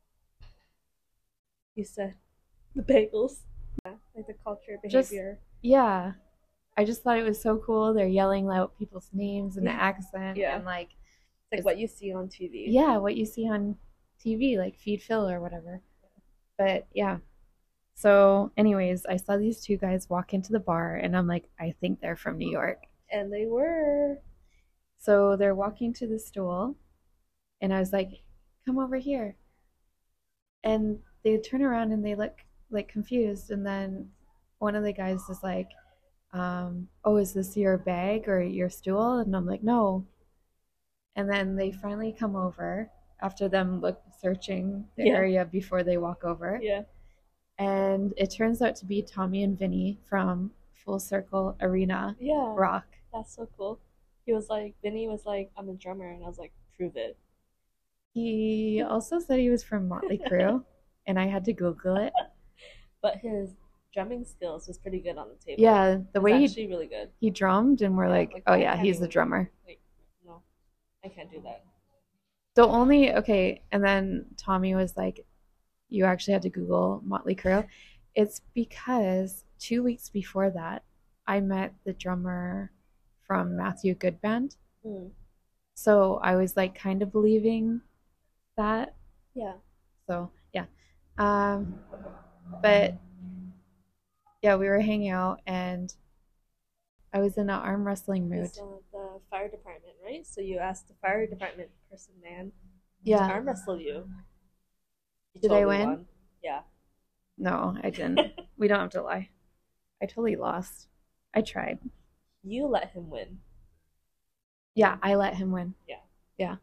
You said the bagels. Yeah, like the culture, Just- behavior. Yeah. I just thought it was so cool. They're yelling out people's names in Yeah. an accent Yeah. and like It's like it's- what you see on T V. yeah, what you see on T V, like Feed Phil or whatever. But yeah. So, anyways, I saw these two guys walk into the bar, and I'm like, I think they're from New York. And they were. So they're walking to the stool, and I was like, come over here. And they turn around and they look like confused. And then one of the guys is like, um, oh, is this your bag or your stool? And I'm like, no. And then they finally come over after them look searching the Yeah. area before they walk over. Yeah. And it turns out to be Tommy and Vinny from Full Circle Arena Yeah. Rock. That's so cool. He was like, Vinny was like, I'm a drummer. And I was like, prove it. He also said he was from Motley Crue, and I had to Google it. But his drumming skills was pretty good on the table. Yeah, the It way was he actually really good. he drummed, and we're Yeah, like, like, oh I yeah, can't he's the even- drummer. Like, no, I can't do that. The only okay, and then Tommy was like, you actually had to Google Motley Crue. It's because two weeks before that, I met the drummer from Matthew Good Band. Mm. So I was like kind of believing that. Yeah. So yeah. Um, but yeah, we were hanging out and I was in an arm wrestling mood. It's uh, the fire department, right? So you asked the fire department person, man, to Yeah. arm wrestle you. You Did I totally win? won. Yeah. No, I didn't. We don't have to lie. I totally lost. I tried. You let him win. Yeah, I let him win. Yeah. Yeah.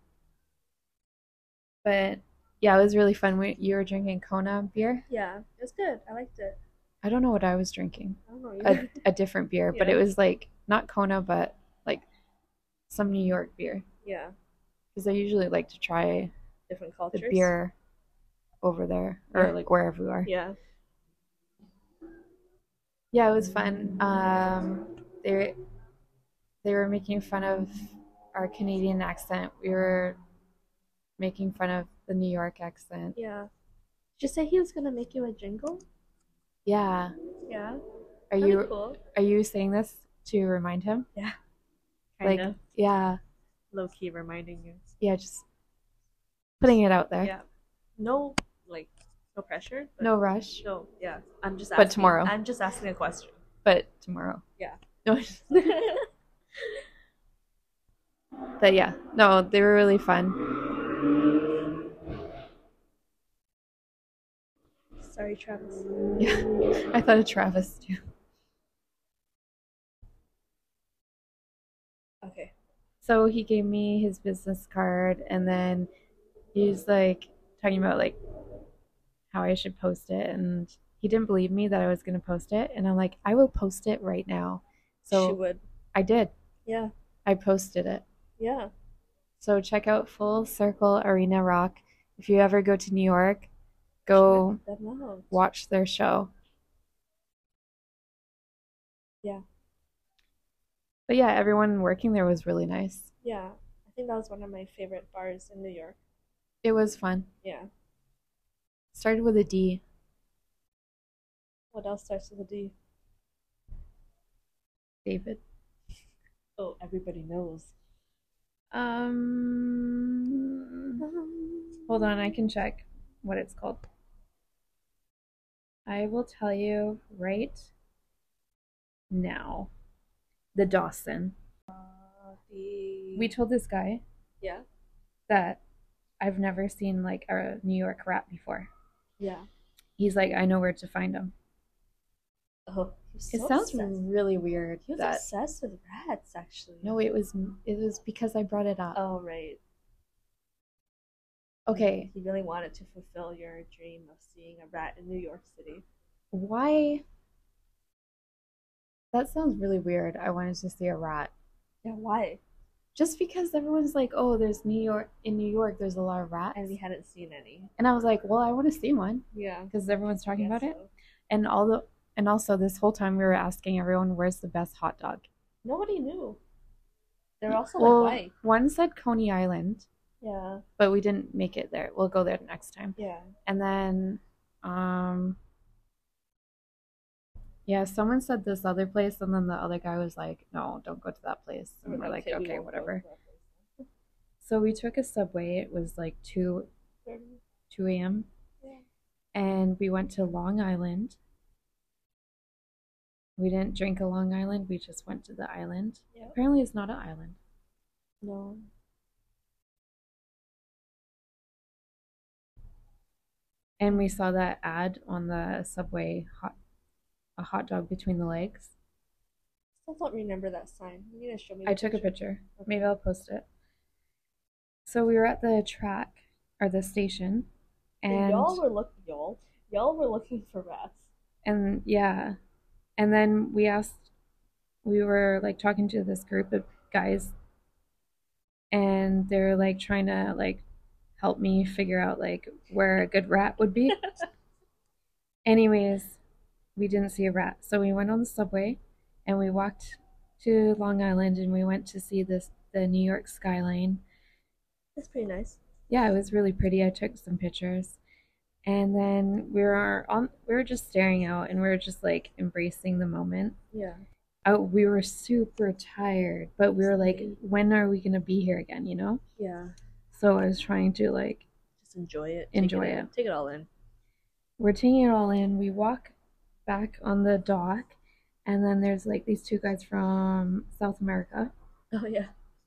But yeah, it was really fun. We, you were drinking Kona beer. Yeah, it was good. I liked it. I don't know what I was drinking. I don't know. A, Either. a different beer, but Yeah. it was like not Kona, but like some New York beer. Yeah, Because I usually like to try different the cultures. beer over there or Yeah. like wherever we are. Yeah. Yeah, it was fun. Um, they they were making fun of our Canadian accent. We were making fun of the New York accent. Yeah. Did you say he was gonna make you a jingle? Yeah. Yeah. Are That'd you be cool. are you saying this to remind him? Kind Like, of yeah, low key reminding you. yeah, just putting it out there. Yeah. No, like, no pressure. But No rush, No. Yeah. I'm just. But Asking, tomorrow. I'm just asking a question. but tomorrow. Yeah. No, but yeah, no, they were really fun. Sorry, Travis. Yeah, I thought of Travis too. Okay. So he gave me his business card, and then he's like talking about like how I should post it, and he didn't believe me that I was going to post it, and I'm like, I will post it right now. So she would. I did. Yeah. I posted it. Yeah. So check out Full Circle Arena Rock. If you ever go to New York, go watch their show. Yeah. But yeah, everyone working there was really nice. Yeah. I think that was one of my favorite bars in New York. It was fun. Yeah. Started with a D. What else starts with a D? David. Oh, everybody knows. Um, hold on, I can check what it's called. I will tell you right now. The Dawson. Uh, the... We told this guy. Yeah. That I've never seen like a New York rat before. Yeah. He's like, I know where to find them. Oh, so it sounds obsessed. really weird. He was that... obsessed with rats, actually. No, it was it was because I brought it up. Oh, right. Okay. He really wanted to fulfill your dream of seeing a rat in New York City. Why? That sounds really weird. I wanted to see a rat. Yeah, why? Just because everyone's like, oh, there's New York, in New York, there's a lot of rats. And we hadn't seen any. And I was like, well, I want to see one. Yeah. Because everyone's talking about so. it. And all the, and also this whole time we were asking everyone, where's the best hot dog? Nobody knew. They were also well, like, why? One said Coney Island. Yeah. But we didn't make it there. We'll go there next time. Yeah. And then, um, yeah, someone said this other place, and then the other guy was like, no, don't go to that place. And we're, we're like, okay, okay whatever. So we took a subway. It was like two a.m. Yeah. And we went to Long Island. We didn't drink a Long Island. We just went to the island. Yeah. Apparently it's not an island. No. And we saw that ad on the subway, hot, a hot dog between the legs. I still don't remember that sign. You need to show me. I took picture. a picture. Okay. Maybe I'll post it. So we were at the track, or the station, and, and y'all were looking, y'all, y'all were looking for rats. And yeah, and then we asked, we were like talking to this group of guys, and they're like trying to like help me figure out like where a good rat would be. Anyways, we didn't see a rat, so we went on the subway, and we walked to Long Island, and we went to see this the New York skyline. It's pretty nice. Yeah, it was really pretty. I took some pictures, and then we were on. We were just staring out, and we were just like embracing the moment. Yeah. Oh, we were super tired, but we were like, when are we gonna be here again? You know? Yeah. So I was trying to like just enjoy it. Enjoy Take it, it. Take it all in. We're taking it all in. We walk back on the dock, and then there's like these two guys from South America. Oh yeah.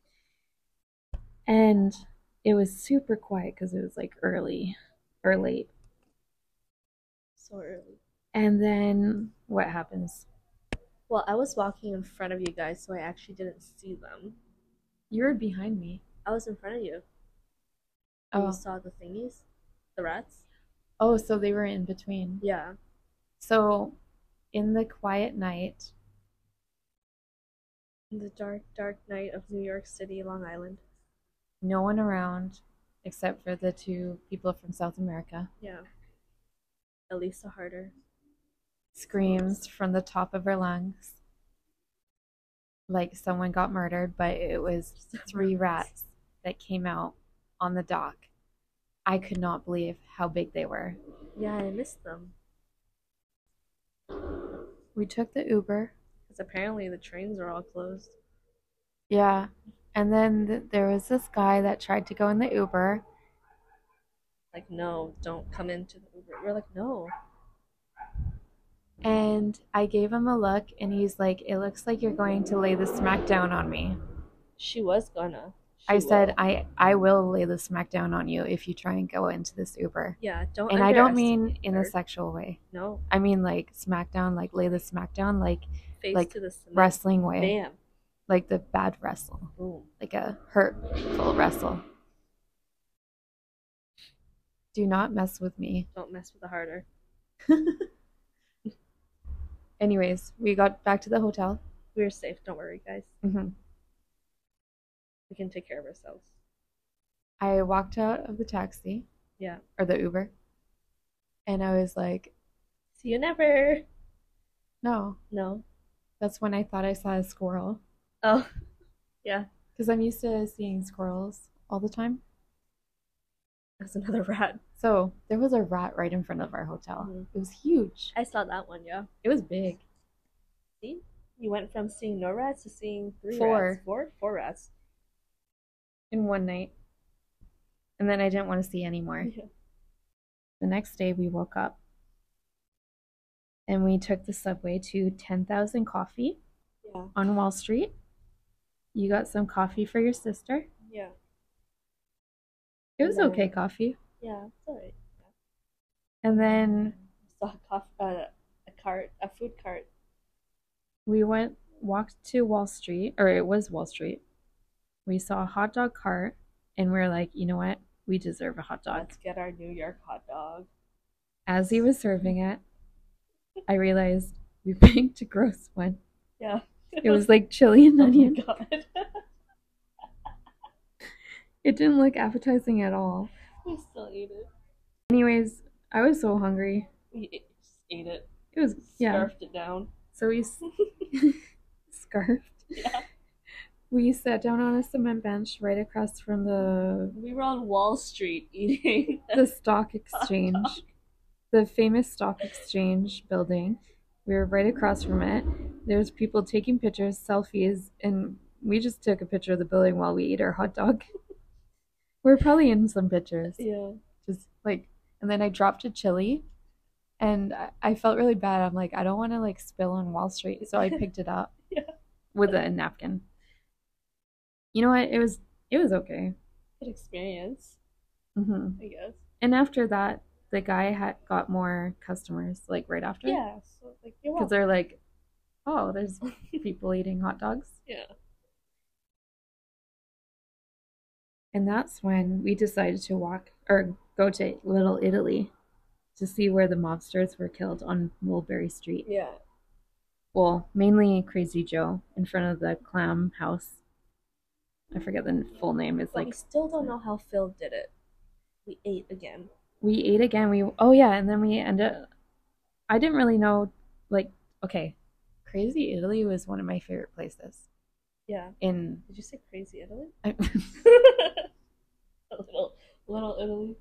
And it was super quiet because it was like early or late. So early. And then what happens? Well, I was walking in front of you guys, so I actually didn't see them. You were behind me. I was in front of you. Oh. You saw the thingies? The rats? Oh, so they were in between. Yeah. So, in the quiet night. In the dark, dark night of New York City, Long Island. No one around except for the two people from South America. Yeah. Elisa Harder screams from the top of her lungs like someone got murdered, but it was three rats that came out on the dock. I could not believe how big they were. Yeah, I missed them. We took the Uber. Because apparently the trains are all closed. Yeah. And then th- there was this guy that tried to go in the Uber. Like, no, don't come into the Uber. We're like, no. And I gave him a look, and he's like, it looks like you're going to lay the smack down on me. She was gonna. She I will. said, I, I will lay the smack down on you if you try and go into this Uber. Yeah, don't. And I don't mean in a sexual way. No. I mean like smack down, like lay the smack down, like Face like to the cement. Wrestling way. Bam. Like the bad wrestle. Boom. Like a hurtful wrestle. Do not mess with me. Don't mess with the harder. Anyways, we got back to the hotel. We're safe. Don't worry, guys. Mm-hmm. We can take care of ourselves. I walked out of the taxi. Yeah. Or the Uber. And I was like, see you never. No. No. That's when I thought I saw a squirrel. Oh, yeah. Because I'm used to seeing squirrels all the time. That's another rat. So there was a rat right in front of our hotel. Mm-hmm. It was huge. I saw that one, yeah. It was big. See? You went from seeing no rats to seeing three Four. rats. Four? Four rats. In one night. And then I didn't want to see anymore. Yeah. The next day we woke up. And we took the subway to ten thousand Coffee. Yeah. On Wall Street. You got some coffee for your sister. Yeah. It was then, okay coffee. Yeah, it's alright. Yeah. And then saw a, coffee, uh, a cart, a food cart. We went, walked to Wall Street, or it was Wall Street. We saw a hot dog cart, and we were like, you know what? We deserve a hot dog. Let's get our New York hot dog. As he was serving it, I realized we picked a gross one. Yeah. It was like chili and onion. Oh my god. It didn't look appetizing at all. We still ate it. Anyways, I was so hungry. We ate, just ate it. It was, yeah. Scarfed it down. So we scarfed. Yeah. We sat down on a cement bench right across from the... We were on Wall Street eating... the stock exchange. The famous stock exchange building. We were right across from it. There's people taking pictures, selfies, and we just took a picture of the building while we ate our hot dog. We're probably in some pictures. Yeah. Just like, and then I dropped a chili, and I, I felt really bad. I'm like, I don't want to like spill on Wall Street, so I picked it up. Yeah. With a napkin. You know what? It was it was okay. Good experience. Mm-hmm. I guess. And after that, the guy had got more customers like right after. Yeah. So like, you're welcome. Because they're like, oh, there's people eating hot dogs. Yeah. And that's when we decided to walk or go to Little Italy to see where the mobsters were killed on Mulberry Street. Yeah. Well, mainly Crazy Joe in front of the Clam House. I forget the full name. It's but like we still don't know how Phil did it. We ate again. We ate again. We oh yeah, and then we ended. I didn't really know, like okay, Crazy Italy was one of my favorite places. Yeah. In did you say Crazy Italy? I, a little, little Italy.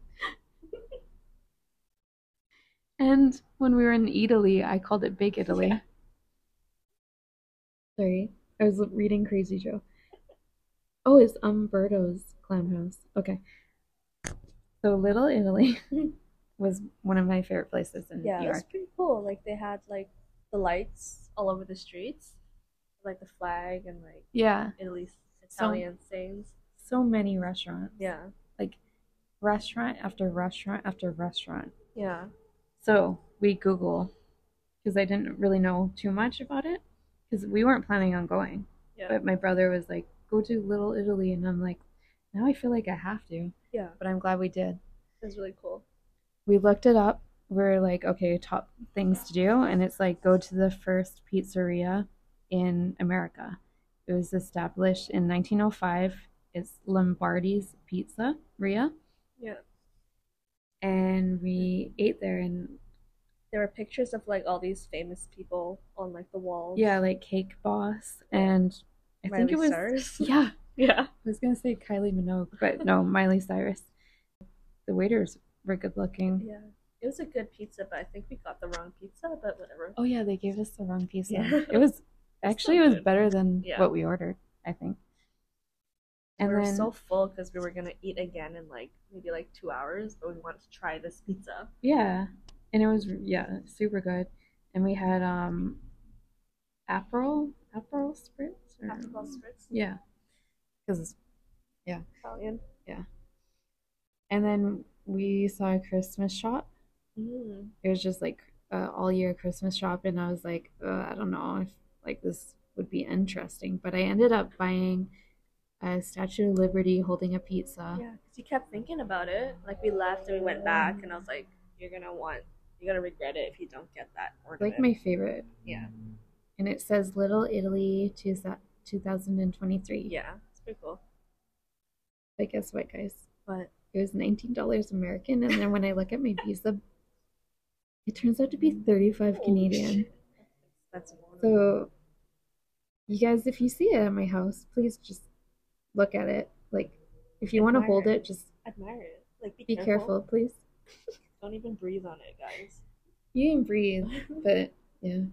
And when we were in Italy, I called it Big Italy. Yeah. Sorry, I was reading Crazy Joe. Oh, it's Umberto's Clam House. Okay. So Little Italy was one of my favorite places in yeah, New York. Yeah, it was pretty cool. Like they had like the lights all over the streets, like the flag and like yeah, Italy's Italian so, sayings. So many restaurants. Yeah. Like restaurant after restaurant after restaurant. Yeah. So we Google because I didn't really know too much about it because we weren't planning on going. Yeah. But my brother was like, go to Little Italy, and I'm like, now I feel like I have to. Yeah. But I'm glad we did. It was really cool. We looked it up. We're like, okay, top things to do. And it's like, go to the first pizzeria in America. It was established in nineteen oh five. It's Lombardi's Pizzeria. Yeah. And we ate there, and there were pictures of like all these famous people on like the walls. Yeah, like Cake Boss and I Miley think it was Cyrus. Yeah. Yeah. I was gonna say Kylie Minogue, but no, Miley Cyrus. The waiters were good looking. Yeah. It was a good pizza, but I think we got the wrong pizza, but whatever. Oh yeah, they gave us the wrong pizza. Yeah. It was actually it was good. Better than yeah. what we ordered, I think. And and we were then, so full because we were gonna eat again in like maybe like two hours, but we wanted to try this pizza. Yeah. And it was yeah, super good. And we had um Aperol Aperol Spritz or, Aperol Spritz? Yeah. Because yeah. Italian. Yeah. And then we saw a Christmas shop. Mm. It was just like uh, all year Christmas shop, and I was like, uh, I don't know if like this would be interesting, but I ended up buying a Statue of Liberty holding a pizza. Yeah, because you kept thinking about it. Like we left and we went back, and I was like, "You're gonna want, you're gonna regret it if you don't get that ornament." Like my favorite. Yeah. And it says Little Italy two thousand twenty-three. Yeah, it's pretty cool. But guess what, guys? What? It was nineteen dollars American, and then when I look at my Visa, it turns out to be thirty-five Holy Canadian. shit. That's So, you guys, if you see it at my house, please just look at it. Like, if you want to Admire hold it. it, just admire it. Like be, be careful. careful, please. Don't even breathe on it, guys. You can breathe, but yeah.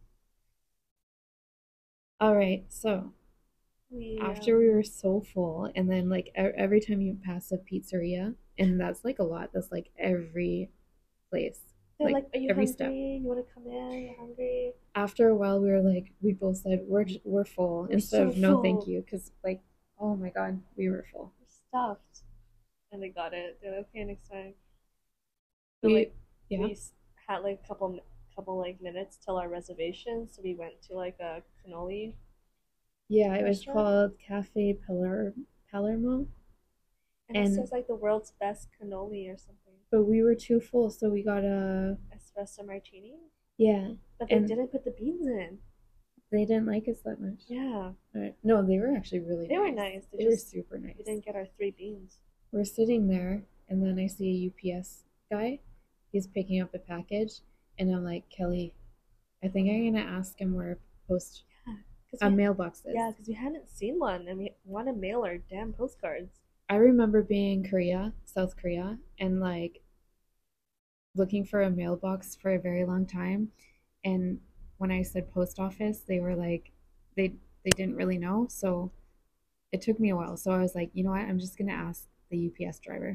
All right, so We, after um, we were so full, and then like e- every time you pass a pizzeria, and that's like a lot. That's like every place. they're like, like, "Are you every hungry? step. You want to come in? You're hungry?" After a while, we were like, we both said we're j- we're full We're instead so of no, full. thank you, because like, oh my god, we were full. We're stuffed. And they got it. They're like, "Okay, next time." But We, like yeah, we s- had like a couple couple like minutes till our reservation, so we went to like a cannoli. yeah. It was restaurant? called Cafe Paler Palermo, And, And- it says like the world's best cannoli or something. but we were too full, so we got a Espresso martini. yeah. But they And- didn't put the beans in. They didn't like us that much. Yeah. Right. No, they were actually really They nice. were nice. They They were just super nice. we didn't get our three beans. We're sitting there, and then I see a U P S guy. He's picking up a package, and I'm like, Kelly, I think I'm gonna ask him where post Cause a we, mailbox is. yeah, because we hadn't seen one, and we want to mail our damn postcards. I remember being in Korea, South Korea, and like looking for a mailbox for a very long time. And when I said post office, they were like, they they didn't really know. So it took me a while. So I was like, you know what? I'm just gonna ask the U P S driver.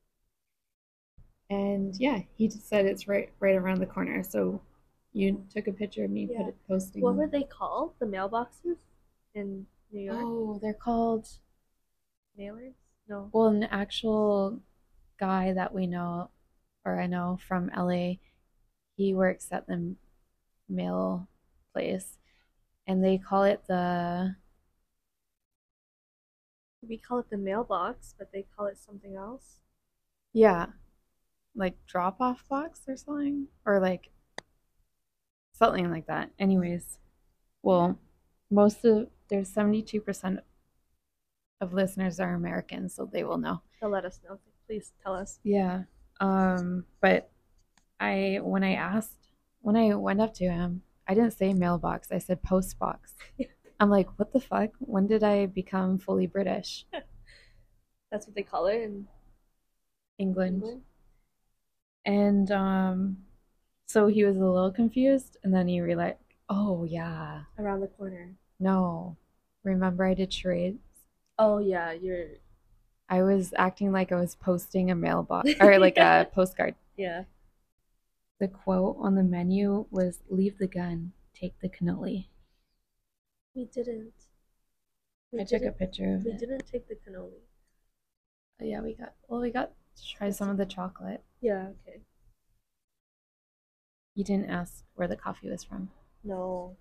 And yeah, he just said it's right right around the corner. So you took a picture of me Yeah. put it posting. What were they called? The mailboxes in New York? Oh, they're called. Mailers? No. Well, an actual guy that we know, or I know from L A, he works at the mail place, and they call it the. We call it the mailbox, but they call it something else. Yeah, like drop off box or something, or like something like that. Anyways, well, most of there's seventy-two percent of listeners are American, so they will know. They'll let us know. Please tell us. Yeah. Um, but I when I asked when I went up to him, I didn't say mailbox, I said post box. I'm like, what the fuck? When did I become fully British? That's what they call it in England. England. And um so he was a little confused, and then he realized, oh yeah, Around the corner. no. Remember I did charades? Oh yeah, you're. I was acting like I was posting a mailbox or like a postcard. Yeah. The quote on the menu was leave the gun, take the cannoli. We didn't. We I took a didn't- picture of We it. didn't take the cannoli. Oh, yeah, we got well we got to try some of the chocolate. Yeah. Okay. You didn't ask where the coffee was from. No.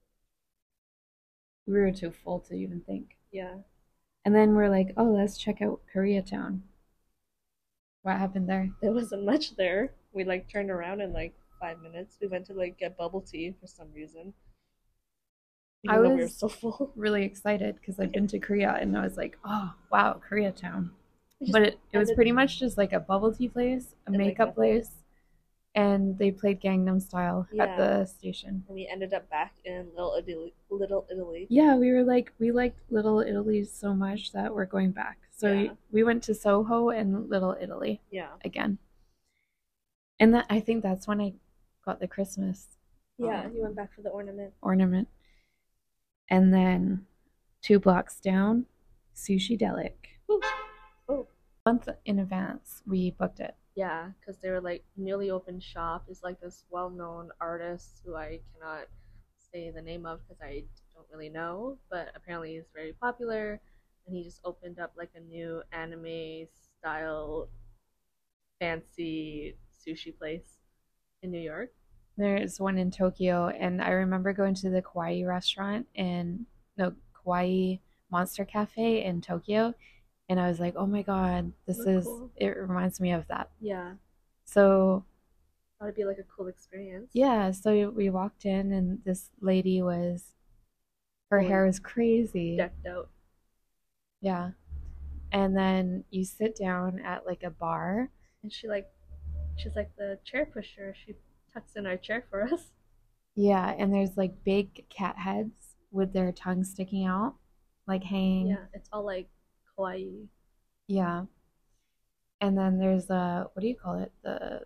We were too full to even think. Yeah. And then we're like, oh, let's check out Koreatown. What happened there? There wasn't much there. We like turned around in like five minutes. We went to like get bubble tea for some reason. I Even though we were was- so full. Really excited because I've been to Korea, and I was like, oh wow, Koreatown. We just But it, it was ended- pretty much just like a bubble tea place, a And, like, makeup nothing. place, and they played Gangnam Style at Yeah. the station. And we ended up back in Little Italy. Little Italy. Yeah, we were like, we liked Little Italy so much that we're going back. So Yeah. we, we went to Soho and Little Italy Yeah. again. And that I think that's when I got the Christmas Yeah. Um, You went back for the ornament. ornament. And then two blocks down, Sushi Delic. Ooh. Oh. A month in advance, we booked it. Yeah, because they were like newly opened shop. Is like this well-known artist who I cannot say the name of because I don't really know, but apparently he's very popular, and he just opened up like a new anime style fancy sushi place in New York. There's one in Tokyo, and I remember going to the Kawaii restaurant in no Kawaii Monster Cafe in Tokyo, and I was like, oh my God, this Look is, cool. it reminds me of that. Yeah, So that would be like a cool experience. yeah, so we walked in, and this lady was, her Fully hair was crazy. decked out. Yeah. And then you sit down at like a bar. And she like, she's like the chair pusher. She tucks in our chair for us. Yeah, and there's like big cat heads with their tongues sticking out, like hanging. Yeah, it's all like kawaii. Yeah. And then there's a, what do you call it? The,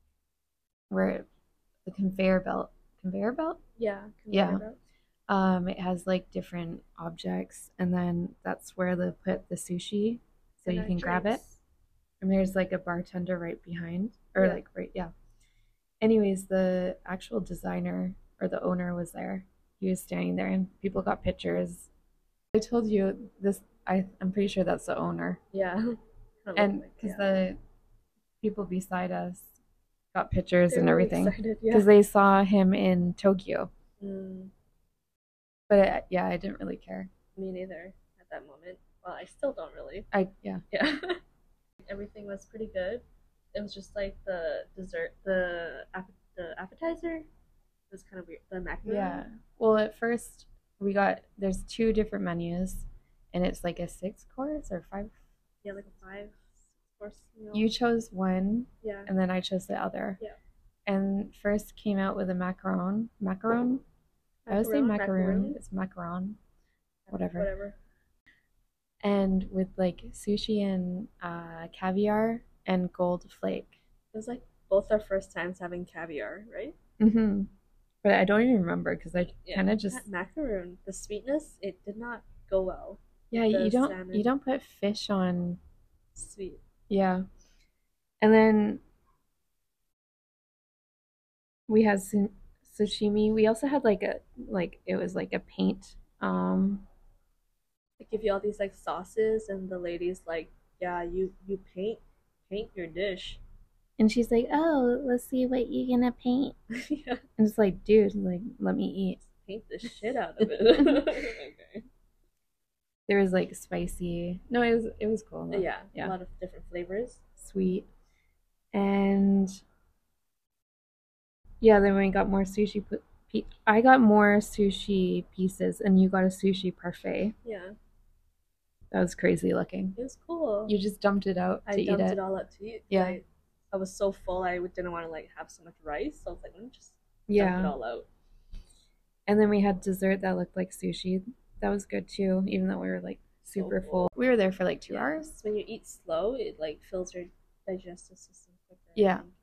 where the conveyor belt. Conveyor belt? Yeah, Yeah. conveyor belt. Um, it has like different objects, and then that's where they put the sushi so And you our can grab it. drinks. And there's like a bartender right behind, or Yeah. like right, yeah. Anyways, the actual designer or the owner was there. He was standing there, and people got pictures. I told you this. I I'm pretty sure that's the owner, Yeah. Kinda looked and like, because yeah. the people beside us got pictures They're and really everything excited, yeah. because they saw him in Tokyo. Mm, But it, yeah, I didn't really care. me neither at that moment. Well, I still don't really. I yeah. Yeah. Everything was pretty good. It was just like the dessert, the app- the appetizer. It was kind of weird. The macaroni. Yeah. Well, at first we got, there's two different menus, and it's like a six course or five. Yeah, like a five course meal. You chose one, Yeah. and then I chose the other. Yeah. And first came out with a macaron. Macaron? I would say Macaron, macaroon. macaroon. It's macaron. Whatever. Whatever. And with like sushi and uh, caviar and gold flake. It was like both our first times having caviar, right? Mm-hmm. But I don't even remember because I Yeah. kind of just That macaroon, the sweetness, it did not go well. yeah. The You don't salmon. you don't put fish on. Sweet. Yeah. And then we had su- sashimi. We also had like a like it was like a paint. Um, They give you all these like sauces, and the lady's like, "Yeah, you you paint paint your dish." and she's like, "Oh, let's see what you're gonna paint." Yeah, And it's like, dude, like let me eat. paint the shit out of it. Okay. There was like spicy. No, it was it was cool. though. Yeah, Yeah. a lot of different flavors. Sweet. And yeah, then we got more sushi. Pu- pe- I got more sushi pieces, and you got a sushi parfait. Yeah, That was crazy looking. it was cool. You just dumped it out I to eat dumped it. it all out to eat. Yeah. I, I was so full, I didn't want to like have so much rice. So I was like, let me just dump it Yeah. all out. And then we had dessert that looked like sushi. That was good too, even though we were like super So full. We were there for like two Yeah. hours. When you eat slow, it like fills your digestive system quicker. I Yeah. think.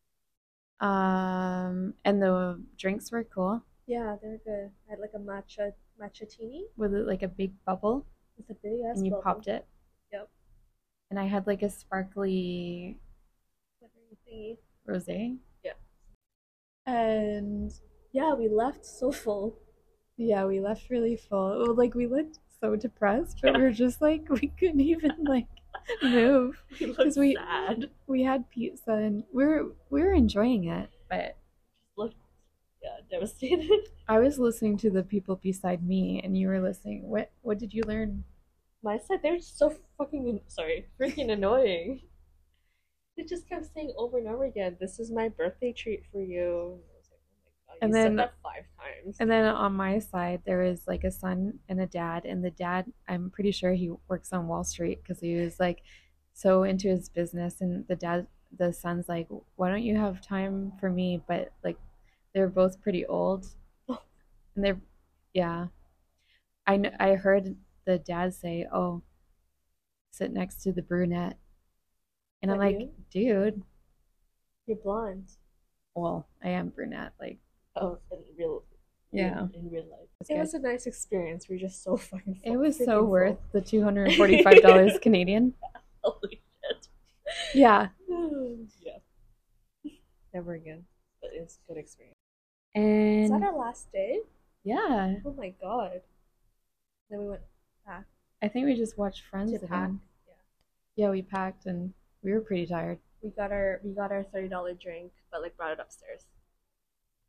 Um, and the drinks were cool Yeah, they're good. I had like a matcha matcha tini with like a big bubble, with a big ass and you bubble. popped it. Yep. And I had like a sparkly Glittery thingy. rosé. Yeah. And Yeah, we left so full. yeah, we left really full. Well, like we looked so depressed, but we were just like we couldn't even like move We because looked we sad. we had pizza and we were we were enjoying it. But Just looked, yeah, devastated. I was listening to the people beside me, and you were listening. What what did you learn? My side, they're just so fucking sorry, freaking annoying. They just kept saying over and over again, "This is my birthday treat for you." And I was like, "Oh my god, you And said then- that five times." And then on my side, there was like a son and a dad, and the dad, I'm pretty sure he works on Wall Street because he was like so into his business, and the dad, the son's like, "Why don't you have time for me?" But like, they're both pretty old, and they're, yeah. I kn- I heard the dad say, "Oh, sit next to the brunette," and Is I'm that like, you? "Dude, You're blonde. well, I am brunette, like, Oh, in real, yeah." in, in real life. It's It good. was a nice experience. We're just so fucking. Full, It was freaking so full. worth the two hundred forty-five dollars Canadian. Holy shit. Yeah. Yeah. Never again. But it's a good experience. Is And that our last day? yeah, Oh my god. Then we went back I think we just watched Friends to again. pack. Yeah. Yeah, we packed and we were pretty tired. We got our we got our thirty dollar drink, but like brought it upstairs.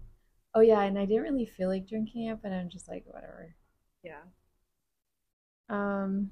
Oh yeah, and I didn't really feel like drinking it, but I'm just like whatever. Yeah. Um,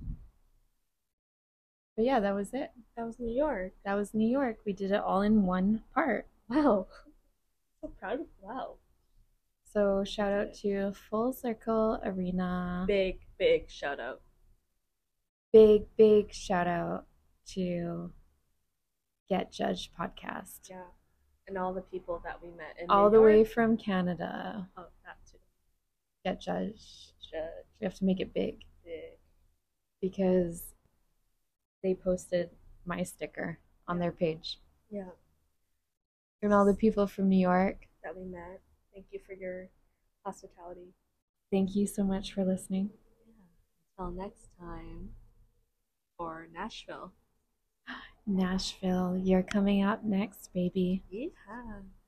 but yeah, that was it. That was New York. That was New York. We did it all in one part. Wow. So proud of wow. So shout out to Full Circle Arena. Big, big shout out. Big, big shout out to Get Judged podcast. Yeah. And all the people that we met in all New the York. way from Canada. Oh, that too. Get Judged. Judge. We have to make it big. Big. Because they posted my sticker on Yeah. their page. Yeah. From all the people from New York. That we met. Thank you for your hospitality. Thank you so much for listening. Yeah. Until next time. For Nashville. Nashville, you're coming up next, baby. Yeah.